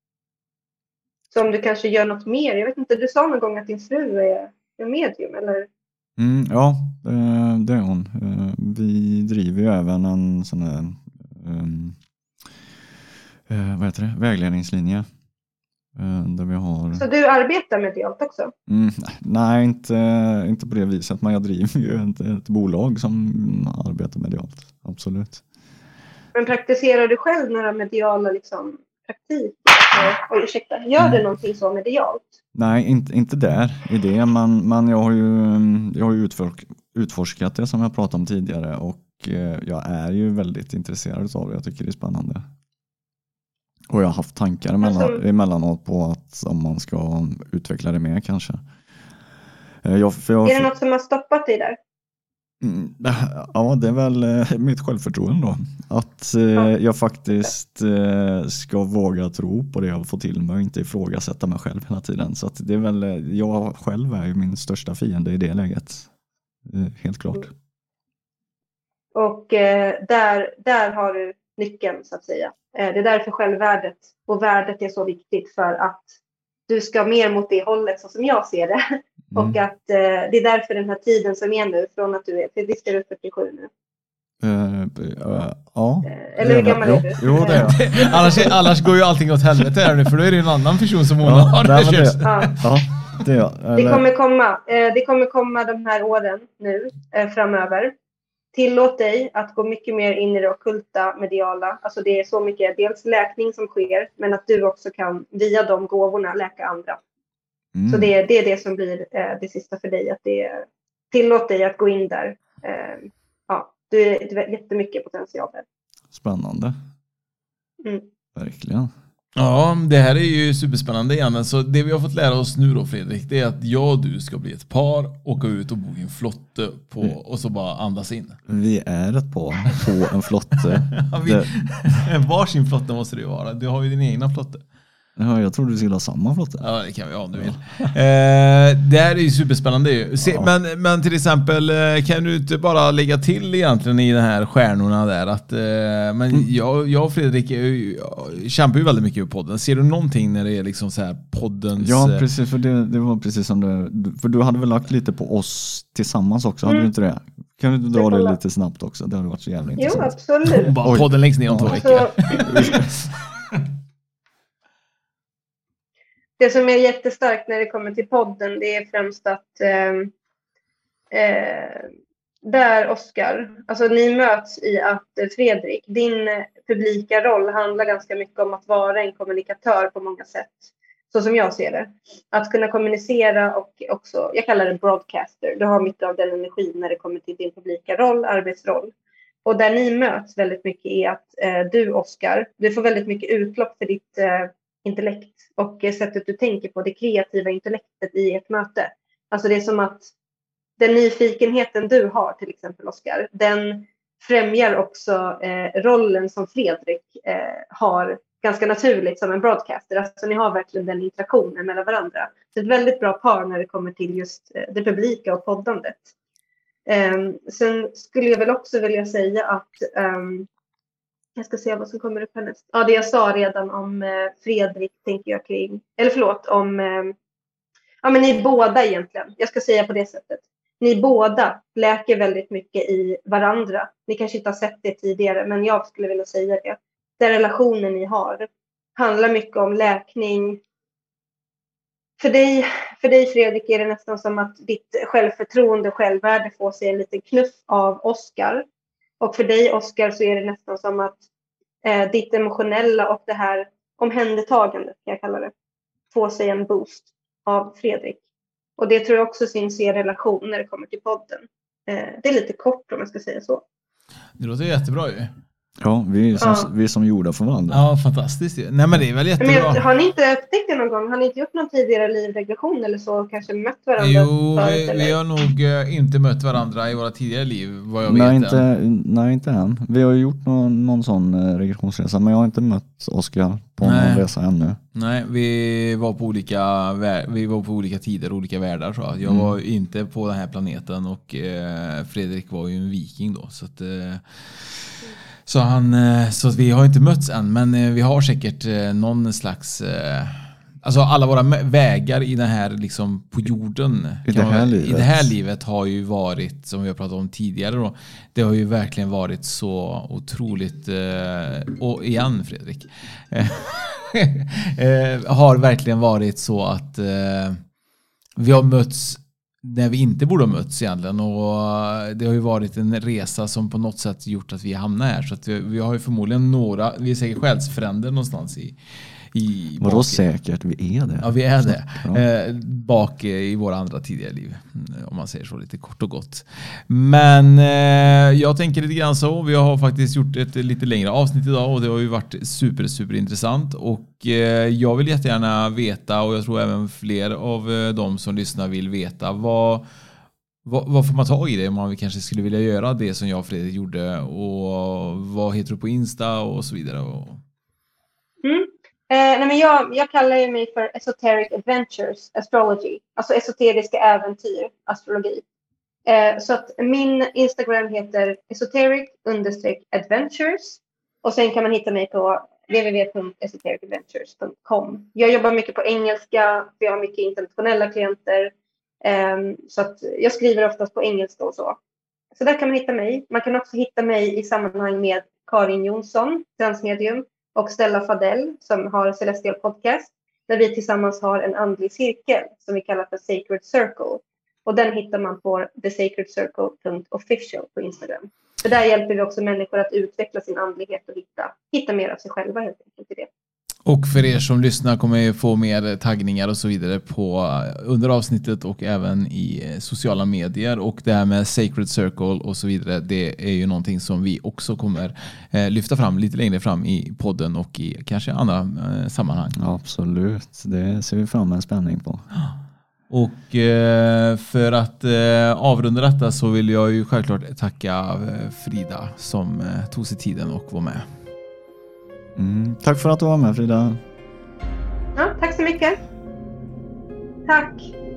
Så om du kanske gör något mer. Jag vet inte, du sa någon gång att din fru är, är medium eller? Mm, ja, det är hon. Vi driver ju även en sån här um, vad heter det? Vägledningslinje. Där vi har... Så du arbetar medialt också? Mm, nej, inte, inte på det viset. Men jag driver ju ett, ett bolag som arbetar medialt. Absolut. Men praktiserar du själv några mediala liksom, praktik? Oj, ursäkta. Gör mm. du någonting så medialt? Nej, inte, inte där i det. Men, men jag har ju, jag har ju utforsk, utforskat det som jag pratade om tidigare. Och jag är ju väldigt intresserad av det. Jag tycker det är spännande. Och jag har haft tankar emellan, alltså, emellanåt på att om man ska utveckla det mer kanske. Jag, för jag, är det något som har stoppat dig där? Mm, ja, det är väl eh, mitt självförtroende då. Att eh, ja. jag faktiskt eh, ska våga tro på det jag får till mig och inte ifrågasätta mig själv hela tiden. Så att det är väl, jag själv är ju min största fiende i det läget. Eh, helt klart. Mm. Och eh, där, där har du nyckeln så att säga. Det är därför självvärdet och värdet är så viktigt, för att du ska mer mot det hållet så som jag ser det. Mm. Och att eh, det är därför den här tiden som är nu, från att du är, för visst är du fyrtiosju nu? Uh, uh, ja. Eller hur gammal är du? Jo, det är jag. annars, annars går ju allting åt helvete här nu, för då är det en annan person som hon ja, har. Det, det, ja. Ja, det, är Eller... det, kommer komma, eh, det kommer komma de här åren nu eh, framöver. Tillåt dig att gå mycket mer in i det ockulta, mediala. Alltså det är så mycket, dels läkning som sker, men att du också kan via de gåvorna läka andra. Mm. Så det, det är det som blir eh, det sista för dig. Att det, tillåt dig att gå in där. Eh, ja, du är jättemycket potential där. Spännande. Mm. Verkligen. Ja, det här är ju superspännande igen. Så det vi har fått lära oss nu då, Fredrik, det är att jag och du ska bli ett par, åka ut och bo i en flotte på, mm. och så bara andas in. Vi är ett par på en flotte. ja, vi, en varsin flotte måste det ju vara. Du har ju din egna flotte. Ja, jag trodde du skulle ha samma flotte. Ja, det kan vi ha om du vill. Eh, det här är ju superspännande ju. Se, ja. men, men till exempel, kan du inte bara lägga till egentligen i de här stjärnorna där att, eh, men mm. jag, jag och Fredrik är ju, jag kämpar ju väldigt mycket i podden. Ser du någonting när det är liksom så här poddens... Ja, precis, för det, det var precis som det, för du hade väl lagt lite på oss tillsammans också, hade mm. du inte det? Kan du inte dra det lite snabbt också? Det hade varit så jävla intressant. Jo, absolut. Bara podden längst ner om två veckor. Det som är jättestarkt när det kommer till podden, det är främst att eh, eh, där Oskar, alltså ni möts i att eh, Fredrik, din publika roll handlar ganska mycket om att vara en kommunikatör på många sätt. Så som jag ser det. Att kunna kommunicera och också, jag kallar det broadcaster. Du har mycket av den energin när det kommer till din publika roll, arbetsroll. Och där ni möts väldigt mycket är att eh, du Oskar, du får väldigt mycket utlopp för ditt eh, intellekt och sättet du tänker på, det kreativa intellektet i ett möte. Alltså det är som att den nyfikenheten du har till exempel Oskar, den främjar också eh, rollen som Fredrik eh, har ganska naturligt som en broadcaster. Alltså ni har verkligen den interaktionen mellan varandra. Så ett väldigt bra par när det kommer till just eh, det publika och poddandet. Um, sen skulle jag väl också vilja säga att um, jag ska se vad som kommer upp härnäst. Ja, det jag sa redan om uh, Fredrik tänker jag kring. Eller förlåt, om um, ja, men ni båda egentligen. Jag ska säga på det sättet. Ni båda läker väldigt mycket i varandra. Ni kanske inte har sett det tidigare, men jag skulle vilja säga det. Den relationen ni har handlar mycket om läkning. För dig, för dig Fredrik är det nästan som att ditt självförtroende och självvärde får sig en liten knuff av Oscar. Och för dig Oscar så är det nästan som att eh, ditt emotionella och det här omhändertagandet, kan jag kalla det, får sig en boost av Fredrik. Och det tror jag också syns i er relation när det kommer till podden. Eh, det är lite kort om jag ska säga så. Det låter jättebra ju. Ja, vi är som, Ja. vi är som gjorda för varandra. Ja, fantastiskt. Nej, men det är väl jättebra. Men har ni inte upptäckt det någon gång? Har ni inte gjort någon tidigare livregression eller så? Kanske mött varandra? Jo, förut, vi, eller? vi har nog eh, inte mött varandra i våra tidigare liv, vad jag Nej vet inte, än. nej, inte än. Vi har gjort någon, någon sån eh, regressionsresa, men jag har inte mött Oscar på Nej. någon resa ännu. Nej, vi var på olika vär- vi var på olika tider, olika världar, tror jag. Jag Mm. var inte på den här planeten och eh, Fredrik var ju en viking då, så att eh, så han eh, så att vi har inte mötts än, men eh, vi har säkert eh, någon slags eh, alltså alla våra mä- vägar i den här liksom på jorden I kan det man- här i livet. det här livet har ju varit, som vi har pratat om tidigare då, det har ju verkligen varit så otroligt eh, och igen Fredrik eh, har verkligen varit så att eh, vi har mötts när vi inte borde ha mötts egentligen, och det har ju varit en resa som på något sätt gjort att vi hamnar här, så att vi, vi har ju förmodligen några, vi är säkert själsfränder någonstans i, i Vadå bak- säkert? Vi är det. Ja, vi är det. Ja. Eh, bak i våra andra tidigare liv, om man säger så lite kort och gott. Men eh, jag tänker lite grann så. Vi har faktiskt gjort ett lite längre avsnitt idag och det har ju varit super, super intressant. Och eh, jag vill jättegärna veta, och jag tror även fler av eh, de som lyssnar vill veta, vad, vad, vad får man ta i det om man kanske skulle vilja göra det som jag och Fredrik gjorde, och vad heter du på Insta och så vidare. Och... Mm. Eh, nej men jag, jag kallar ju mig för Esoteric Adventures Astrology. Alltså esoteriska äventyr, astrologi. Eh, så att min Instagram heter esoteric understreck adventures. Och sen kan man hitta mig på w w w punkt esoteric adventures punkt com. Jag jobbar mycket på engelska, för jag har mycket internationella klienter. Eh, så att jag skriver oftast på engelska och så. Så där kan man hitta mig. Man kan också hitta mig i sammanhang med Karin Jonsson, transmedium. Och Stella Fadell som har Celestial Podcast. Där vi tillsammans har en andlig cirkel som vi kallar för Sacred Circle. Och den hittar man på the sacred circle punkt official på Instagram. Så där hjälper vi också människor att utveckla sin andlighet och hitta, hitta mer av sig själva helt enkelt i det. Och för er som lyssnar kommer jag få mer taggningar och så vidare på under avsnittet och även i sociala medier. Och det här med Sacred Circle och så vidare, det är ju någonting som vi också kommer eh, lyfta fram lite längre fram i podden och i kanske andra eh, sammanhang. Ja, absolut, det ser vi fram med spänning på. Och eh, för att eh, avrunda detta så vill jag ju självklart tacka eh, Frida som eh, tog sig tiden och var med. Mm, tack för att du var med, Frida. Ja, tack så mycket. Tack.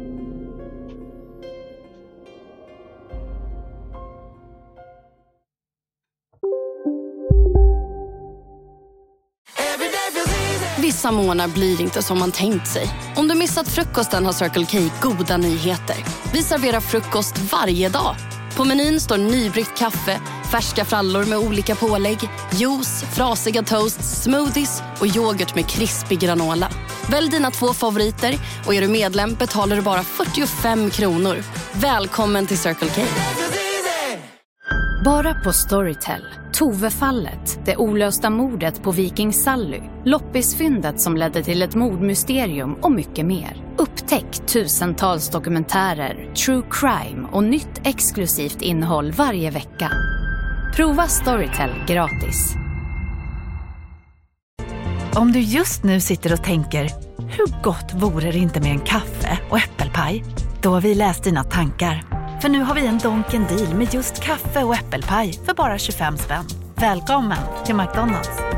Vissa månader blir inte som man tänkt sig. Om du missat frukosten har Circle K goda nyheter. Vi serverar frukost varje dag. På menyn står nybryggt kaffe, färska frallor med olika pålägg, juice, frasiga toasts, smoothies och yoghurt med krispig granola. Välj dina två favoriter och är du medlem betalar du bara fyrtiofem kronor. Välkommen till Circle K. Bara på Storytel. Tove-fallet, det olösta mordet på Viking Sally, loppisfyndet som ledde till ett mordmysterium och mycket mer. Upptäck tusentals dokumentärer, true crime och nytt exklusivt innehåll varje vecka. Prova Storytel gratis. Om du just nu sitter och tänker, hur gott vore det inte med en kaffe och äppelpaj? Då har vi läst dina tankar. För nu har vi en Donken deal med just kaffe och äppelpaj för bara tjugofem spänn. Välkommen till McDonald's.